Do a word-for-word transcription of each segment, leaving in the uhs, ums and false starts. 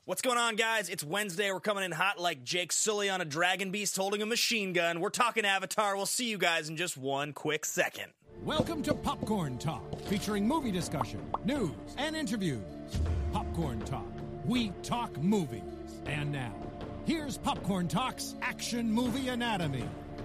What's going on, guys? It's Wednesday. We're coming in hot like Jake Sully on a dragon beast holding a machine gun. We're talking Avatar. We'll see you guys in just one quick second. Welcome to Popcorn Talk, featuring movie discussion, news, and interviews. Popcorn Talk. We talk movies. And now, here's Popcorn Talk's Action Movie Anatomy.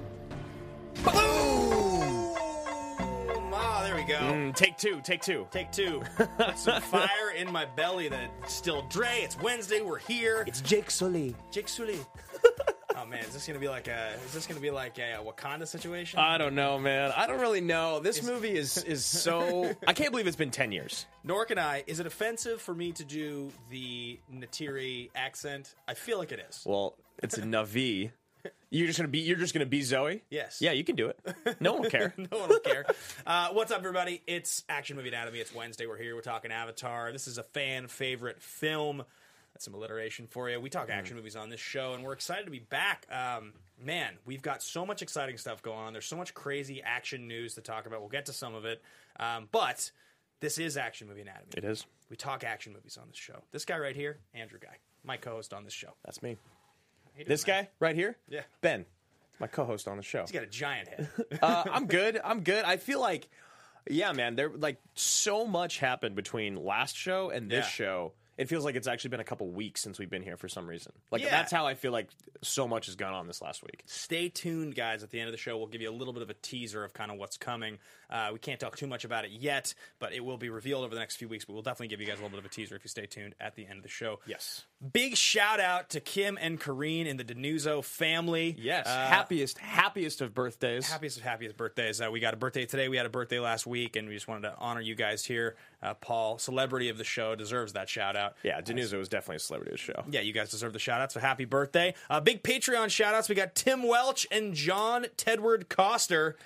Boom! Oh, there we go. Mm, take two, take two. Take two. Put some fire in my belly that's still Dre. It's Wednesday. We're here. It's Jake Sully. Jake Sully. Oh man, is this gonna be like a? Is this gonna be like a, Wakanda situation? I don't know, man. I don't really know. This is, movie is is so. I can't believe it's been ten years. Nork and I. Is it offensive for me to do the Natiri accent? I feel like it is. Well, it's a Navi. You're just gonna be. You're just gonna be Zoe. Yes. Yeah, you can do it. No one will care. No one will care. Uh, what's up, everybody? It's Action Movie Anatomy. It's Wednesday. We're here. We're talking Avatar. This is a fan favorite film. That's some alliteration for you. We talk action movies on this show, and we're excited to be back. Um, man, we've got so much exciting stuff going on. There's so much crazy action news to talk about. We'll get to some of it. Um, but this is Action Movie Anatomy. It is. We talk action movies on this show. This guy right here, Andrew Guy, my co-host on this show. That's me. Doing, this man? guy right here? Yeah. Ben, my co-host on the show. He's got a giant head. uh, I'm good. I'm good. I feel like, yeah, man, there like so much happened between last show and this Yeah. show. It feels like it's actually been a couple weeks since we've been here for some reason. Like, Yeah. that's how I feel like so much has gone on this last week. Stay tuned, guys. At the end of the show, we'll give you a little bit of a teaser of kind of what's coming. Uh, we can't talk too much about it yet, but it will be revealed over the next few weeks. But we'll definitely give you guys a little bit of a teaser if you stay tuned at the end of the show. Yes. Big shout out to Kim and Kareen in the Denuzo family. Yes. Uh, happiest, happiest of birthdays. Happiest of happiest birthdays. Uh, we got a birthday today. We had a birthday last week, and we just wanted to honor you guys here. Uh, Paul, celebrity of the show, deserves that shout out. Yeah, Denuzo was definitely a celebrity of the show. Yeah, you guys deserve the shout out. So happy birthday. Uh, big Patreon shout outs. We got Tim Welch and John Tedward Coster.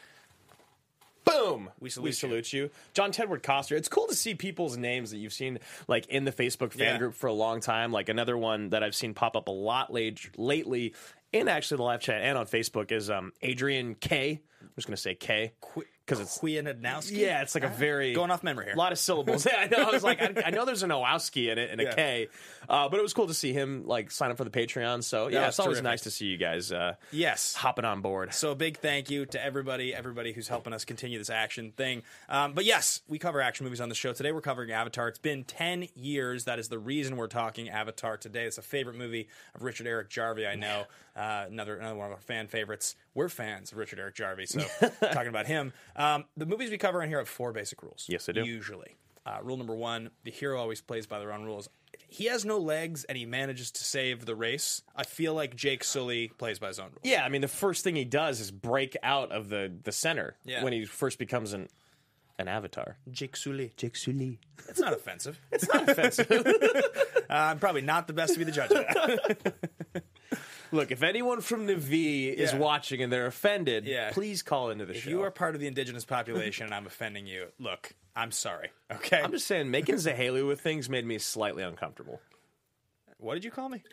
Boom! We salute we you. salute you. John Tedward Coster. It's cool to see people's names that you've seen like in the Facebook fan Yeah. group for a long time. Like another one that I've seen pop up a lot late, lately in actually the live chat and on Facebook is um, Adrian K. I'm just going to say K. Because it's Quianadowski? yeah, it's like a very Going off memory here. A lot of syllables. Yeah, I know. I was like, I, I know there's an Owski in it and a Yeah. K, uh, but it was cool to see him like sign up for the Patreon. So yeah, Yeah, it's always terrific. nice to see you guys uh, Yes. hopping on board. So a big thank you to everybody, everybody who's helping us continue this action thing. Um, but yes, we cover action movies on the show. Today we're covering Avatar. It's been ten years. That is the reason we're talking Avatar today. It's a favorite movie of Richard Eric Jarvie, I know. Uh, another another one of our fan favorites. We're fans of Richard Eric Jarvie, so talking about him. Um, the movies we cover on here have four basic rules. Yes, they do. Usually. Uh, rule number one, the hero always plays by their own rules. If he has no legs and he manages to save the race, I feel like Jake Sully plays by his own rules. Yeah, I mean, the first thing he does is break out of the, the center Yeah. when he first becomes an an avatar. Jake Sully. Jake Sully. It's not offensive. It's not offensive. Uh, I'm probably not the best to be the judge of that. Look, if anyone from Navi is Yeah. watching and they're offended, Yeah. please call into the If show. you are part of the indigenous population and I'm offending you, look, I'm sorry. Okay? I'm just saying, making Zahelu with things made me slightly uncomfortable. What did you call me?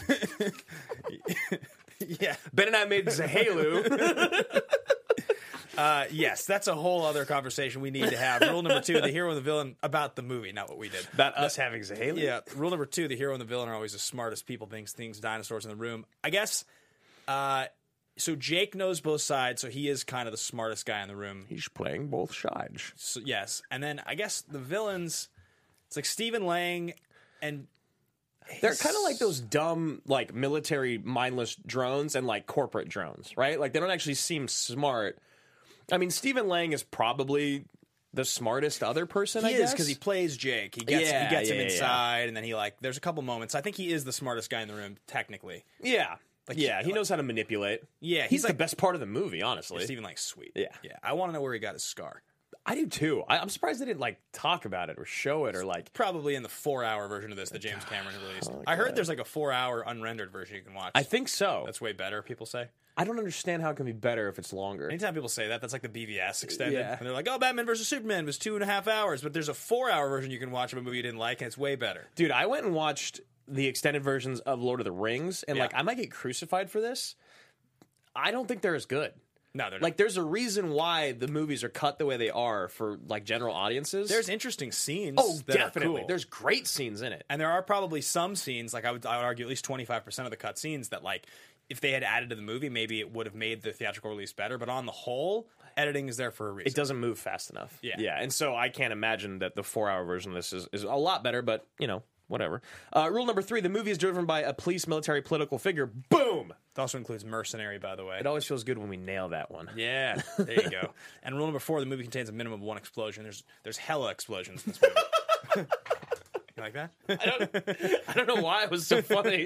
yeah. Ben and I made Zahelu. Uh, yes, that's a whole other conversation we need to have. Rule number two, the hero and the villain about the movie, not what we did. About us having Zahelu. Yeah, rule number two, the hero and the villain are always the smartest people, things, things, dinosaurs in the room. I guess, uh, so Jake knows both sides, so he is kind of the smartest guy in the room. He's playing both sides. So, yes, and then I guess the villains, it's like Stephen Lang and... They're kind of like those dumb, like, military mindless drones and, like, corporate drones, right? Like, they don't actually seem smart. I mean, Stephen Lang is probably the smartest other person, He I is, guess. because he plays Jake. He gets, Yeah, he gets him yeah, yeah. inside, and then he, like, there's a couple moments. I think he is the smartest guy in the room, technically. Yeah. Like, yeah, he like- knows how to manipulate. Yeah, He's, he's the like- best part of the movie, honestly. Stephen Lang's sweet. Yeah. Yeah. I want to know where he got his scar. I do, too. I, I'm surprised they didn't, like, talk about it or show it or, like... Probably in the four-hour version of this that James Cameron released. I heard there's, like, a four-hour unrendered version you can watch. I think so. That's way better, people say. I don't understand how it can be better if it's longer. Anytime people say that, that's like the B V S extended. Yeah. And they're like, oh, Batman versus Superman was two and a half hours, but there's a four-hour version you can watch of a movie you didn't like, and it's way better. Dude, I went and watched the extended versions of Lord of the Rings, and, Yeah. like, I might get crucified for this. I don't think they're as good. No, they're not. Like, there's a reason why the movies are cut the way they are for like general audiences. There's interesting scenes. oh, that definitely. Are cool. There's great scenes in it. And there are probably some scenes, like I would, I would argue at least twenty-five percent of the cut scenes that, like, if they had added to the movie, maybe it would have made the theatrical release better. But on the whole, editing is there for a reason. It doesn't move fast enough. Yeah. Yeah. And so I can't imagine that the four hour version of this is, is a lot better, but, you know, whatever. Uh, rule number three, the movie is driven by a police, military, political figure. Boom! It also includes Mercenary, by the way. It always feels good when we nail that one. Yeah, there you go. And rule number four, the movie contains a minimum of one explosion. There's there's hella explosions in this movie. You like that? I don't, I don't know why it was so funny.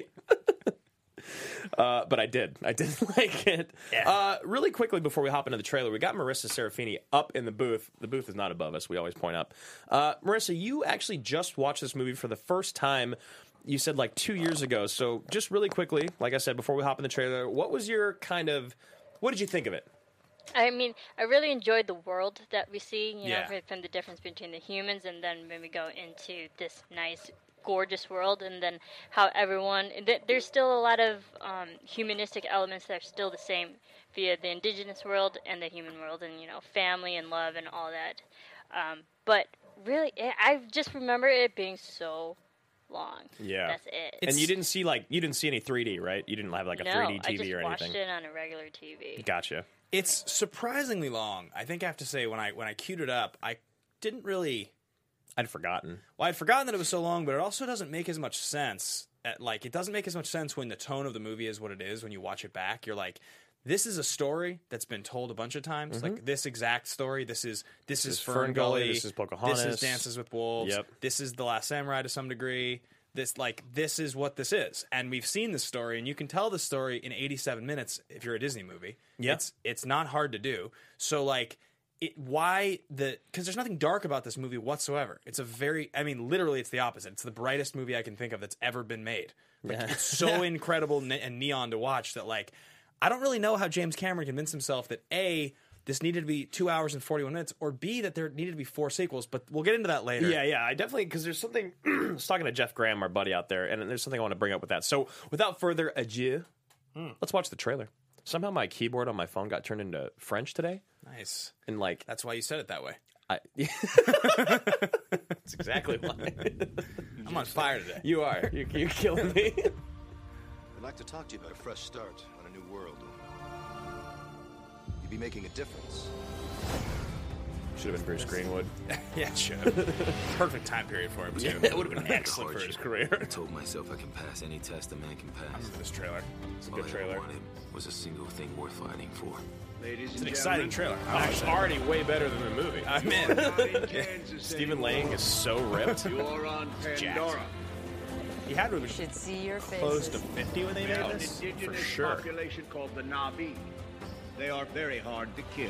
Uh, but I did. I did like it. Yeah. Uh, really quickly before we hop into the trailer, we got Marissa Serafini up in the booth. The booth is not above us. We always point up. Uh, Marissa, you actually just watched this movie for the first time. You said like two years ago. So just really quickly, like I said, before we hop in the trailer, what was your kind of, what did you think of it? I mean, I really enjoyed the world that we see, you know, Yeah. from the difference between the humans and then when we go into this nice, gorgeous world, and then how everyone, th- there's still a lot of um, humanistic elements that are still the same via the indigenous world and the human world, and, you know, family and love and all that. Um, but really, I just remember it being so long. Yeah. That's it. And you didn't see like, you didn't see any three D, right? You didn't have like a no, three D T V I just or watched anything. it on a regular T V. Gotcha. It's surprisingly long. I think I have to say, when I when I queued it up, I didn't really... I'd forgotten. Well, I'd forgotten that it was so long, but it also doesn't make as much sense. At, like, it doesn't make as much sense when the tone of the movie is what it is. When you watch it back, you're like, this is a story that's been told a bunch of times. Like, this exact story. This is this, is is Fern Fern Gully. Gully, this is Pocahontas. This is Dances with Wolves. Yep. This is The Last Samurai to some degree. This like this is what this is, and we've seen this story, and you can tell the story in eighty-seven minutes if you're a Disney movie. Yep. It's it's not hard to do. So like. It, why the because there's nothing dark about this movie whatsoever. It's a very I mean literally it's the opposite. It's the brightest movie I can think of that's ever been made. Like, Yeah. it's so incredible ne- and neon to watch that like I don't really know how James Cameron convinced himself that A, this needed to be two hours and forty-one minutes, or B, that there needed to be four sequels. But we'll get into that later. Yeah, yeah, I definitely, because there's something, I was talking to Jeff Graham, our buddy out there, and there's something I want to bring up with that. So without further ado, let's watch the trailer. Somehow my keyboard on my phone got turned into French today. Nice. And like, That's why you said it that way. I, that's exactly why. I'm on fire today. You are. You're, you're killing me. I'd like to talk to you about a fresh start on a new world. You'd be making a difference. Should have been Bruce Greenwood. Yeah, it should. Perfect time period for him too. It would have been excellent for his career. I told myself I can pass any test a man can pass. This trailer. It's a All good I ever trailer. wanted was a single thing worth fighting for. It's an exciting trailer. Actually, already way better than the movie. I'm in. Stephen Lang is so ripped. You're on Pandora. He had to have should see your been close to faces. fifty when they made An this. indigenous For sure. population called the Na'vi. They are very hard to kill.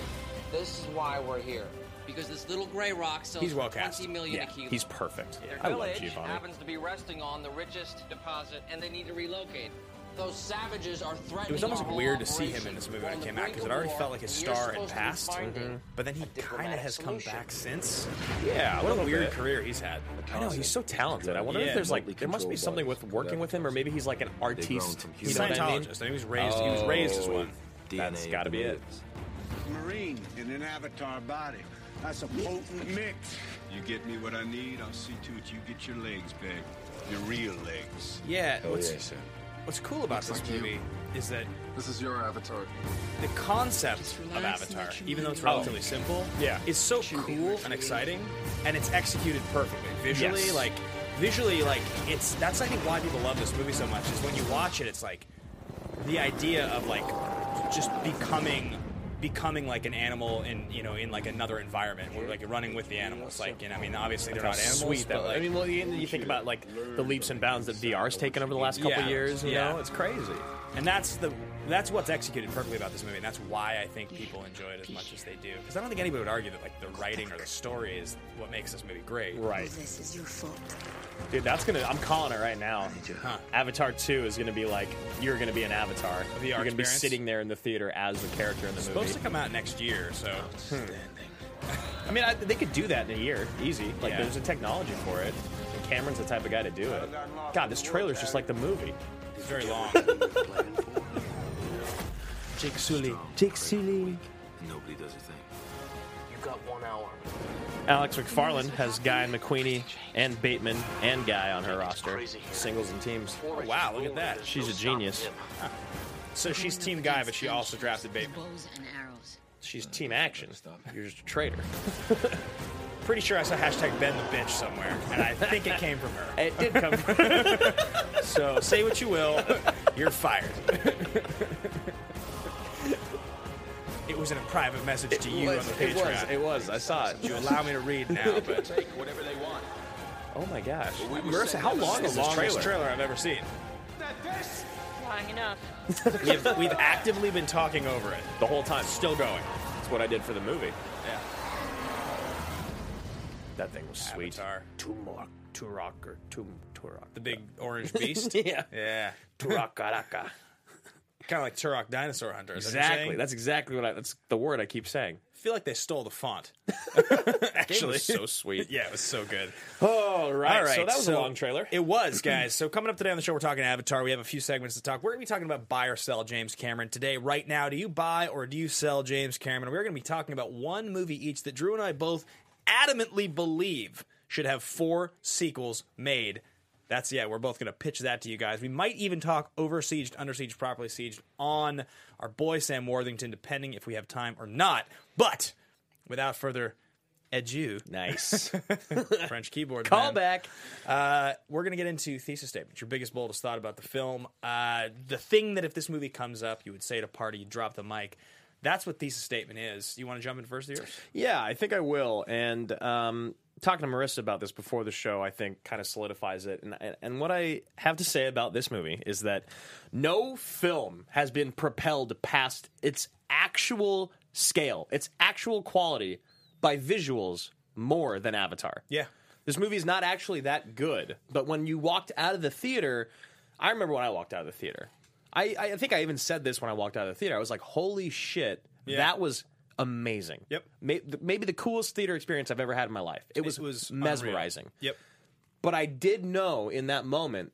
This is why we're here. Because this little gray rock sells He's well for cast. twenty million Yeah, a kilo. he's perfect. Their I love village Giovanni. happens to be resting on the richest deposit, and they need to relocate. Those savages are threatening. It was almost our whole weird to see him operation. in this movie We're when on it the came out brink because it of already war, felt like his and you're star had supposed to be passed. finding But then he a kind of diplomatic has come solution. back since. Yeah, What a little weird bit. career he's had. I know he's so talented. I wonder Yeah. if there's like Remotely there must be controlled something with bodies. working with him, or maybe he's like an grown artiste. from You He's know a what I mean? Scientologist. and he was raised. He was raised as one. D N A That's of gotta the be it. natives. Marine in an avatar body. That's a potent mix. You get me what I need, I'll see to it you get your legs back. Your real legs. Yeah. What's, yeah, sir. what's cool about this like you. movie is that This is your avatar. the concept of relax and Avatar, let your even though it's mind relatively simple, Yeah. is so cool and exciting, and it's executed perfectly. Visually, Yes. like visually, like it's that's I think why people love this movie so much is when you watch it, it's like the idea of like just becoming becoming like an animal in you know in like another environment where like you're running with the animals like you know I mean obviously they're How not animals sweet that but was. like I mean, well, you, you think about like the leaps and bounds that V R's taken over the last couple Yeah. years. You Yeah. know, it's crazy. and that's the that's what's executed perfectly about this movie and that's why I think people enjoy it as much as they do because I don't think anybody would argue that like the writing or the story is what makes this movie great. Right, This is your fault. dude. That's gonna. I'm calling it right now. Huh. Avatar two is gonna be like you're gonna be an avatar. V R you're gonna be experience? sitting there in the theater as the character in the It's movie. supposed to come out next year, so I mean, I, they could do that in a year, easy. Like, Yeah. there's a technology for it. And Cameron's the type of guy to do it. God, this trailer's just like the movie. it's very long. Jake Sully. Strong, Jake crazy, Sully. weak. Nobody does a thing. You got one hour. Alex McFarland has Guy and McQueenie and Bateman and Guy on her roster, singles and teams. Oh, wow, look at that. She's a genius. So she's Team Guy, but she also drafted Bateman. Bows and arrows. She's team action. You're just a traitor. Pretty sure I saw hashtag Ben the bitch somewhere, and I think it came from her. It did come from her. So say what you will, you're fired. It was in a private message to you it on was, the it was, Patreon. it was. I saw it. You allow me to read now, but Take whatever they want. Oh my gosh. we were Marissa, how saying that long was is the this longest trailer? trailer I've ever seen. Long enough. We've, we've actively been talking over it. The whole time. Still going. That's what I did for the movie. Yeah. That thing was sweet. Avatar. Turok, Turok, or Tum, Turok. The big orange beast. Yeah. Yeah. Turakaraka. Kind of like Turok Dinosaur Hunter. Is that what you're Exactly. saying? That's exactly what I. That's the word I keep saying. I feel like they stole the font. It Actually. was so sweet. Yeah, it was so good. All right. All right, So that was so a long trailer. It was, guys. So coming up today on the show, we're talking Avatar. We have a few segments to talk. We're going to be talking about buy or sell James Cameron today. Right now, do you buy or do you sell James Cameron? We're going to be talking about one movie each that Drew and I both adamantly believe should have four sequels made. That's, yeah, we're both going to pitch that to you guys. We might even talk Over Sieged, Under Siege, Properly Sieged on our boy Sam Worthington, depending if we have time or not. But without further ado, Nice. French keyboard Call man. back. Uh, we're going to get into thesis statements, your biggest, boldest thought about the film. Uh, the thing that if this movie comes up, you would say at a party, you drop the mic. That's what thesis statement is. You want to jump in first, yours? Yeah, I think I will. And um, talking to Marissa about this before the show, I think kind of solidifies it. And, and and what I have to say about this movie is that no film has been propelled past its actual scale, its actual quality by visuals more than Avatar. Yeah. This movie is not actually that good. But when you walked out of the theater, I remember when I walked out of the theater. I, I think I even said this when I walked out of the theater. I was like, holy shit, Yeah. that was amazing. Yep. Maybe, maybe the coolest theater experience I've ever had in my life. It was, It was mesmerizing. unreal. Yep. But I did know in that moment,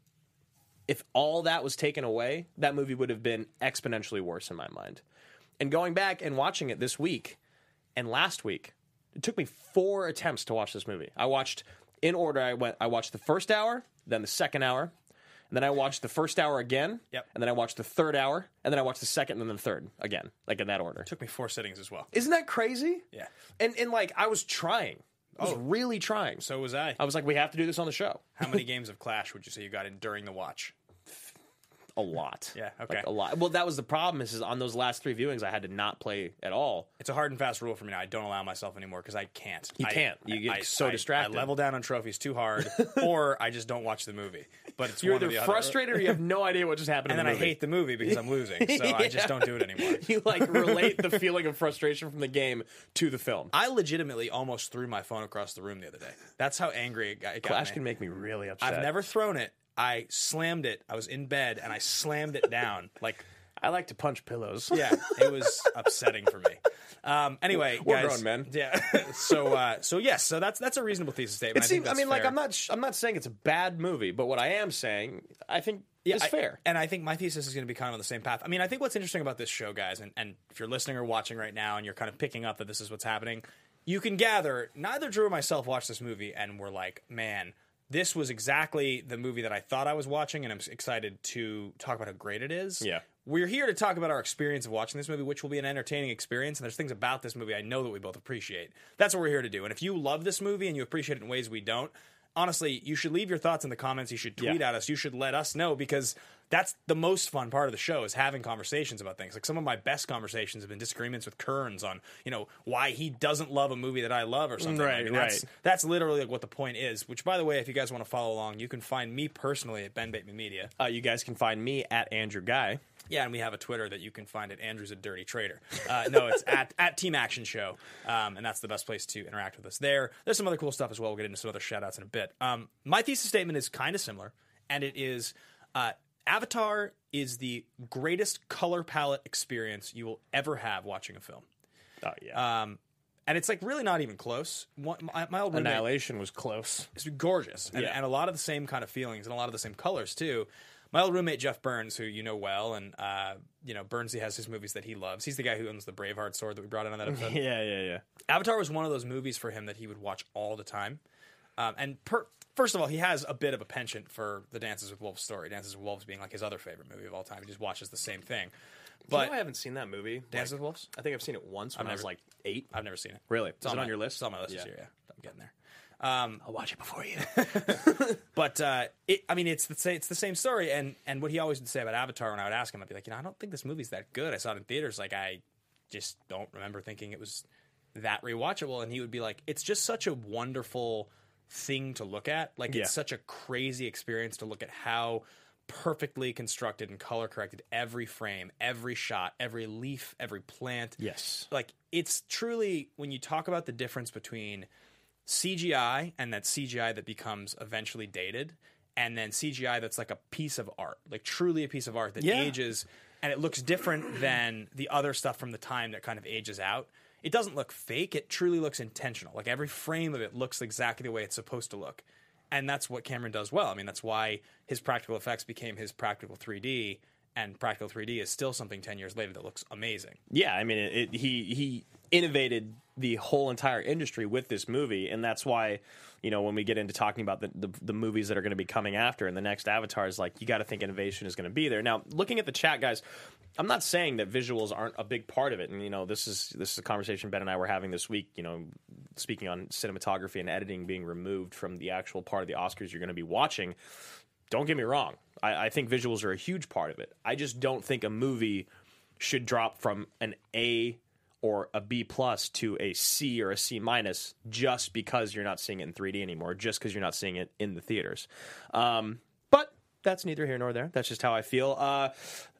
if all that was taken away, that movie would have been exponentially worse in my mind. And going back and watching it this week and last week, it took me four attempts to watch this movie. I watched in order. I went. I watched the first hour, then the second hour, and then I watched the first hour again. Yep. And then I watched the third hour, and then I watched the second and then the third again, like in that order. Took me four sittings as well. Isn't that crazy? Yeah. And and like I was trying. I was Oh. really trying. So was I. I was like, we have to do this on the show. How many games of Clash would you say you got in during the watch? A lot. Yeah, okay. Like a lot. Well, that was the problem is, is on those last three viewings, I had to not play at all. It's a hard and fast rule for me now. I don't allow myself anymore because I can't. You I- can't. You get I- so I- distracted. I level down on trophies too hard, or I just don't watch the movie. But it's You're one or either the other. frustrated or you have no idea what just happened And in then the I movie. hate the movie because I'm losing, so I just Yeah. don't do it anymore. You like relate the feeling of frustration from the game to the film. I legitimately almost threw my phone across the room the other day. That's how angry it got, it got Clash me. can make me really upset. I've never thrown it. I slammed it. I was in bed and I slammed it down. Like, I like to punch pillows. yeah, it was upsetting for me. Um, anyway, We're guys, grown men. Yeah. so, uh, so yes, so that's that's a reasonable thesis statement. It I, think seems, I that's mean, like fair. I'm not. sh- I'm not saying it's a bad movie, but what I am saying, I think, is I- fair. And I think my thesis is going to be kind of on the same path. I mean, I think what's interesting about this show, guys, and, and if you're listening or watching right now and you're kind of picking up that this is what's happening, you can gather neither Drew or myself watched this movie and we're like, man, this was exactly the movie that I thought I was watching, and I'm excited to talk about how great it is. Yeah. We're here to talk about our experience of watching this movie, which will be an entertaining experience, and there's things about this movie I know that we both appreciate. That's what we're here to do. And if you love this movie and you appreciate it in ways we don't, honestly, you should leave your thoughts in the comments. You should tweet Yeah. at us. You should let us know, because that's the most fun part of the show, is having conversations about things. Like, some of my best conversations have been disagreements with Kearns on, you know, why he doesn't love a movie that I love or something. Right, I mean, that's, right. that's literally like what the point is, which, by the way, if you guys want to follow along, you can find me personally at Ben Bateman Media. Uh, you guys can find me at Andrew Guy. Yeah, and we have a Twitter that you can find at Andrew's a Dirty Trader. Uh, no, it's at, at Team Action Show, um, and that's the best place to interact with us there. There's some other cool stuff as well. We'll get into some other shout-outs in a bit. Um, my thesis statement is kind of similar, and it is uh, Avatar is the greatest color palette experience you will ever have watching a film. Oh yeah. Um, and it's like really not even close. One, my, my old roommate, Annihilation was close. it's gorgeous, and, Yeah. and a lot of the same kind of feelings and a lot of the same colors too. my old roommate Jeff Burns, who you know well, and uh, you know Burnsy has his movies that he loves. He's the guy who owns the Braveheart sword that we brought in on that episode. yeah, yeah, yeah. Avatar was one of those movies for him that he would watch all the time. Um, and per, first of all, he has a bit of a penchant for the Dances with Wolves story. Dances with Wolves being like his other favorite movie of all time. He just watches the same thing. But you know I haven't seen that movie. Dances like, with Wolves? I think I've seen it once when I've I was never- like eight. I've never seen it. Really? It's Is on, it my, on your list? It's on my list Yeah. this year, yeah. I'm getting there. Um, I'll watch it before you. but uh, it, I mean, it's the same, it's the same story. And and what he always would say about Avatar, when I would ask him, I'd be like, you know, I don't think this movie's that good. I saw it in theaters. Like, I just don't remember thinking it was that rewatchable. And he would be like, it's just such a wonderful thing to look at. Like, Yeah. it's such a crazy experience to look at how perfectly constructed and color corrected every frame, every shot, every leaf, every plant. Yes. Like, it's truly, when you talk about the difference between C G I and that C G I that becomes eventually dated, and then C G I that's like a piece of art, like truly a piece of art that Yeah. ages, and it looks different than the other stuff from the time that kind of ages out. It doesn't look fake. It truly looks intentional. Like, every frame of it looks exactly the way it's supposed to look. And that's what Cameron does well. I mean, that's why his practical effects became his practical three D, and practical three D is still something ten years later that looks amazing. Yeah, I mean, it, it, he he innovated the whole entire industry with this movie, and that's why, you know, when we get into talking about the, the, the movies that are going to be coming after and the next Avatar is like, you got to think innovation is going to be there. Now, looking at the chat, guys, I'm not saying that visuals aren't a big part of it, and you know, this is this is a conversation Ben and I were having this week. You know, speaking on cinematography and editing being removed from the actual part of the Oscars you're going to be watching. Don't get me wrong. I, I think visuals are a huge part of it. I just don't think a movie should drop from an A or a B plus to a C or a C minus just because you're not seeing it in three D anymore, just because you're not seeing it in the theaters. Um, but that's neither here nor there. That's just how I feel. Uh,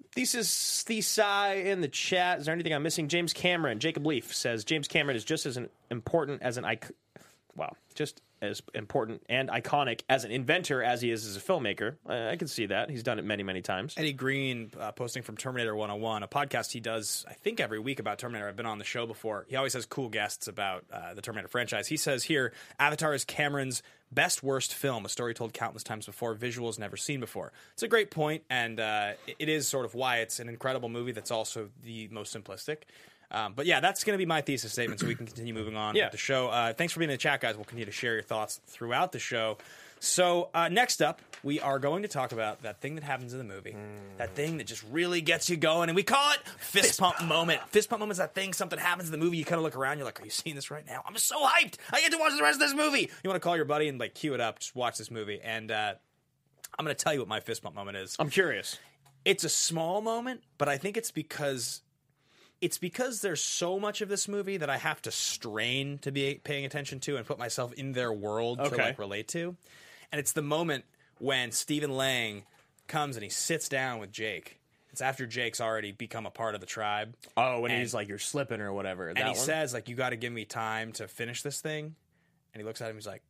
Thesis Thesai in the chat. Is there anything I'm missing? James Cameron, Jacob Leaf says James Cameron is just as an important as an icon. Wow, just as important and iconic as an inventor as he is as a filmmaker. I, I can see that. He's done it many, many times. Eddie Green, uh, posting from Terminator one oh one, a podcast he does, I think, every week about Terminator. I've been on the show before. He always has cool guests about uh, the Terminator franchise. He says here, Avatar is Cameron's best worst film, a story told countless times before, visuals never seen before. It's a great point, and uh, it is sort of why it's an incredible movie that's also the most simplistic. Um, but yeah, that's going to be my thesis statement, so we can continue moving on Yeah. with the show. Uh, thanks for being in the chat, guys. We'll continue to share your thoughts throughout the show. So uh, next up, we are going to talk about that thing that happens in the movie, mm. that thing that just really gets you going, and we call it fist, fist pump, pump moment. Fist pump moment is that thing, something happens in the movie, you kind of look around, you're like, are you seeing this right now? I'm so hyped! I get to watch the rest of this movie! You want to call your buddy and like cue it up, just watch this movie, and uh, I'm going to tell you what my fist pump moment is. I'm curious. It's a small moment, but I think it's because... It's because there's so much of this movie that I have to strain to be paying attention to and put myself in their world Okay. to like relate to. And it's the moment when Stephen Lang comes and he sits down with Jake. It's after Jake's already become a part of the tribe. Oh, when and, he's like, you're slipping or whatever. And that he one? says, like, you got to give me time to finish this thing. And he looks at him, he's like,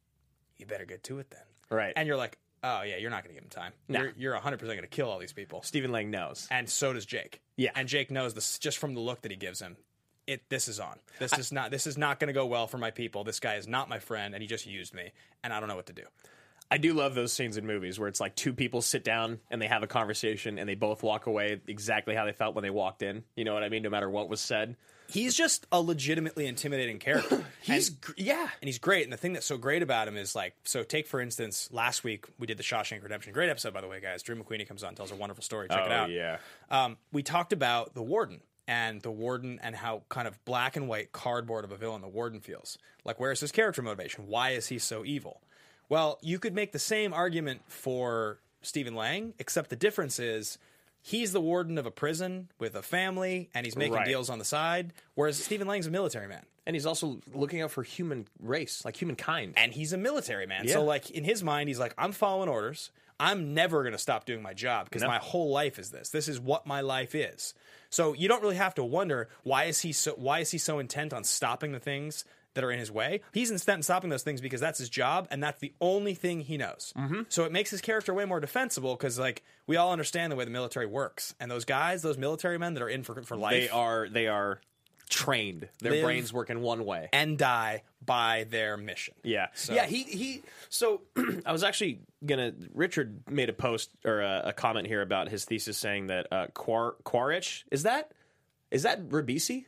you better get to it then. Right. And you're like, oh, yeah, you're not going to give him time. No. You're, you're one hundred percent going to kill all these people. Stephen Lang knows. And so does Jake. Yeah. And Jake knows this just from the look that he gives him. It this is on. This I, is not this is not going to go well for my people. This guy is not my friend and he just used me and I don't know what to do. I do love those scenes in movies where it's like two people sit down and they have a conversation and they both walk away exactly how they felt when they walked in. You know what I mean? No matter what was said. He's just a legitimately intimidating character. he's and, gr- yeah, and he's great. And the thing that's so great about him is like, so take for instance, last week we did the Shawshank Redemption. Great episode, by the way, guys. Drew McQueenie comes on, and tells a wonderful story. Check oh, it out. Yeah, um, we talked about the Warden and the Warden and how kind of black and white cardboard of a villain the Warden feels. Like, where's his character motivation? Why is he so evil? Well, you could make the same argument for Stephen Lang, except the difference is he's the warden of a prison with a family, and he's making right. deals on the side, whereas Stephen Lang's a military man. And he's also looking out for human race, like humankind. And he's a military man. Yeah. So, like, in his mind, he's like, I'm following orders. I'm never going to stop doing my job because no. my whole life is this. This is what my life is. So you don't really have to wonder, why is he so, why is he so intent on stopping the things that are in his way? He's intent on stopping those things because that's his job, and that's the only thing he knows. Mm-hmm. So it makes his character way more defensible because, like, we all understand the way the military works. And those guys, those military men that are in for, for life. They are, they are trained. Their Live brains work in one way. and die by their mission. Yeah, So- yeah. He he. So I was actually gonna. Richard made a post or a, a comment here about his thesis saying that uh, Quar, Quaritch is that is that Ribisi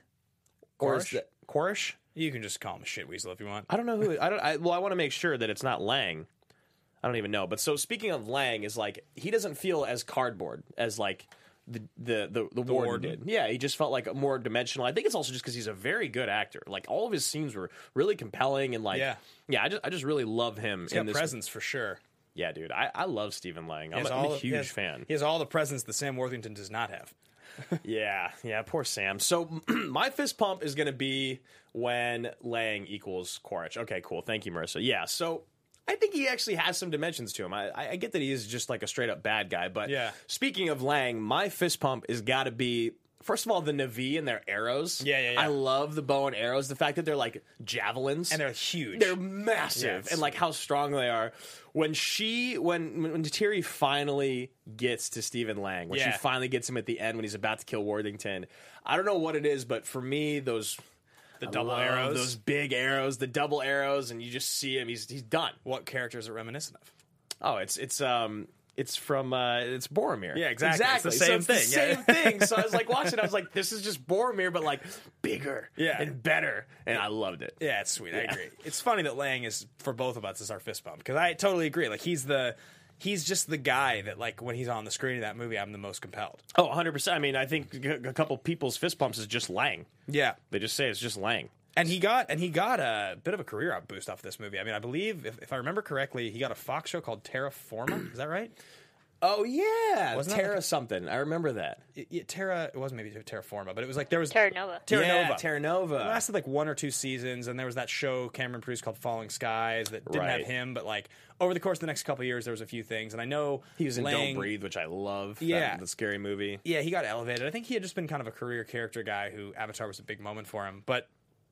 or is Quaritch? that Quaritch? You can just call him a shit weasel if you want. I don't know who. It, I don't. I, well, I want to make sure that it's not Lang. I don't even know. But so speaking of Lang, is like he doesn't feel as cardboard as like the the the, the, warden, warden? did. Yeah, he just felt like a more dimensional. I think it's also just because he's a very good actor. Like all of his scenes were really compelling and like Yeah. yeah. I just I just really love him He's in got this. presence for sure. Yeah, dude, I, I love Stephen Lang. He I'm, has a, I'm a all- huge he has- fan. He has all the presence that Sam Worthington does not have. Yeah, yeah, poor Sam. So my fist pump is going to be when Lang equals Quaritch. Okay, cool. Thank you, Marissa. Yeah, so I think he actually has some dimensions to him. I, I get that he is just like a straight up bad guy, but Yeah. speaking of Lang, my fist pump has got to be. First of all, the Na'vi and their arrows. Yeah, yeah, yeah. I love the bow and arrows. The fact that they're like javelins. And they're huge. They're massive, Yeah, it's and like how strong they are. When she, when when Terry finally gets to Stephen Lang, when Yeah. she finally gets him at the end when he's about to kill Worthington, I don't know what it is, but for me, those The I double love arrows. those big arrows, the double arrows, and you just see him. He's he's done. What character is it reminiscent of? Oh, it's it's um. It's from uh, it's Boromir. Yeah, exactly. It's the So same it's the thing, yeah. same thing. So I was like watching. I was like, this is just Boromir, but like bigger, Yeah. and better, and I loved it. Yeah, it's sweet. I Yeah. agree. It's funny that Lang is for both of us is our fist bump because I totally agree. Like he's the he's just the guy that like when he's on the screen of that movie, I'm the most compelled. Oh, one hundred percent. I mean, I think a a couple people's fist bumps is just Lang. Yeah, They just say it's just Lang. and he got and he got a bit of a career boost off this movie. I mean, I believe if, if I remember correctly, he got a Fox show called Terra Forma. Is that right? Oh yeah, Wasn't that Terra like a- something. I remember that. It, it, Terra. It wasn't maybe Terra Forma, but it was like there was Terra Nova. Terra yeah, Nova. Terra Nova. It lasted like one or two seasons, and there was that show Cameron produced called Falling Skies that didn't Right. have him, but like over the course of the next couple of years, there was a few things, and I know He was in Lang, Don't Breathe, which I love. that- Yeah. the scary movie. Yeah, he got elevated. I think he had just been kind of a career character guy who Avatar was a big moment for him. But,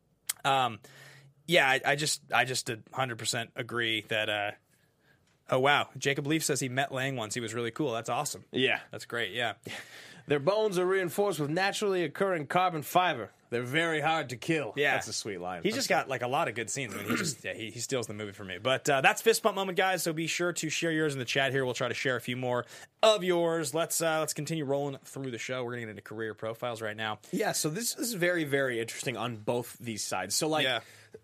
um, yeah, I, I just I just one hundred percent agree that. Uh, oh wow, Jacob Leaf says he met Lang once. He was really cool. That's awesome. Yeah, That's great. Yeah. their bones are reinforced with naturally occurring carbon fiber. They're very hard to kill. Yeah, that's a sweet line. He's just got like a lot of good scenes. I mean, he just yeah, he, he steals the movie for me. But uh, that's fist pump moment, guys. So be sure to share yours in the chat here. We'll try to share a few more of yours. Let's uh, let's continue rolling through the show. We're gonna get into career profiles right now. Yeah, so this is very, very interesting on both these sides. So, like, Yeah.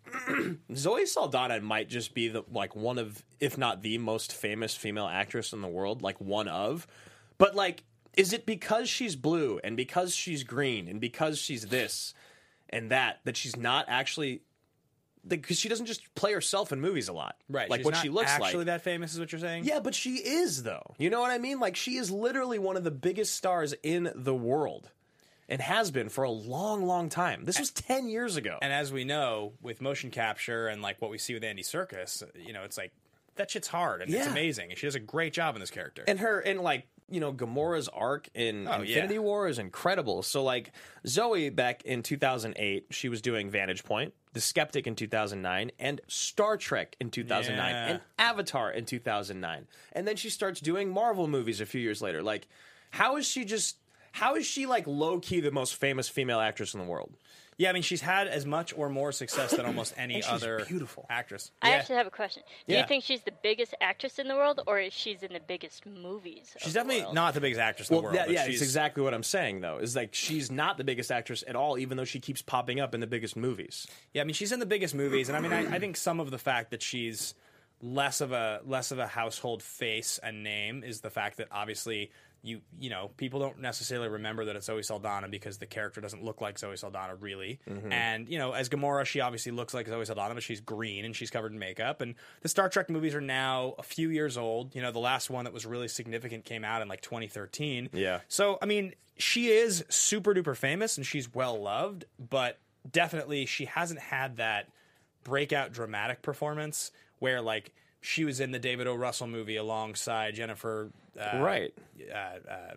Zoe Saldana might just be the like one of, if not the most famous female actress in the world, like one of. But like, is it because she's blue and because she's green and because she's this and that that she's not actually? Because she doesn't just play herself in movies a lot, Right. Like she's what not she looks actually like. that famous is what you're saying? Yeah, but she is though. You know what I mean? Like she is literally one of the biggest stars in the world. And has been for a long, long time. This was ten years ago. And as we know, with motion capture and like what we see with Andy Serkis, you know, it's like that shit's hard and it's Yeah. amazing. And she does a great job in this character. And her, and like, you know, Gamora's arc in Oh, Infinity yeah. War is incredible. So, like, Zoe back in two thousand eight, she was doing Vantage Point, The Skeptic in two thousand nine, and Star Trek in two thousand nine, Yeah. and Avatar in two thousand nine. And then she starts doing Marvel movies a few years later. Like, how is she just. How is she, like, low-key the most famous female actress in the world? yeah, I mean, she's had as much or more success than almost any And she's other beautiful. actress. I yeah. actually have a question. Do Yeah. you think she's the biggest actress in the world, or is she's in the biggest movies? of She's the definitely world? not the biggest actress in Well, the world. that, but yeah, she's, it's exactly what I'm saying, though. Is like she's not the biggest actress at all, even though she keeps popping up in the biggest movies. Yeah, I mean, she's in the biggest movies, and I mean, I, I think some of the fact that she's less of a less of a household face and name is the fact that obviously you you know people don't necessarily remember that it's Zoe Saldana because the character doesn't look like Zoe Saldana really. And you know, as Gamora, she obviously looks like Zoe Saldana, but she's green and she's covered in makeup. And the Star Trek movies are now a few years old. You know, the last one that was really significant came out in like twenty thirteen. Yeah. So I mean, she is super duper famous and she's well loved, but definitely she hasn't had that breakout dramatic performance where like she was in the David O. Russell movie alongside Jennifer. Uh, Right. Uh, uh,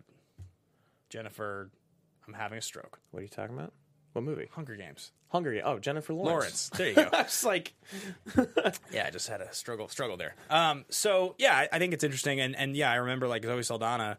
Jennifer. I'm having a stroke. What are you talking about? What movie? Hunger Games. Hunger Games. Oh, Jennifer Lawrence. Lawrence. There you go. I was like, Yeah, I just had a struggle struggle there. Um, so yeah, I, I think it's interesting, and and yeah, I remember like Zoe Saldana.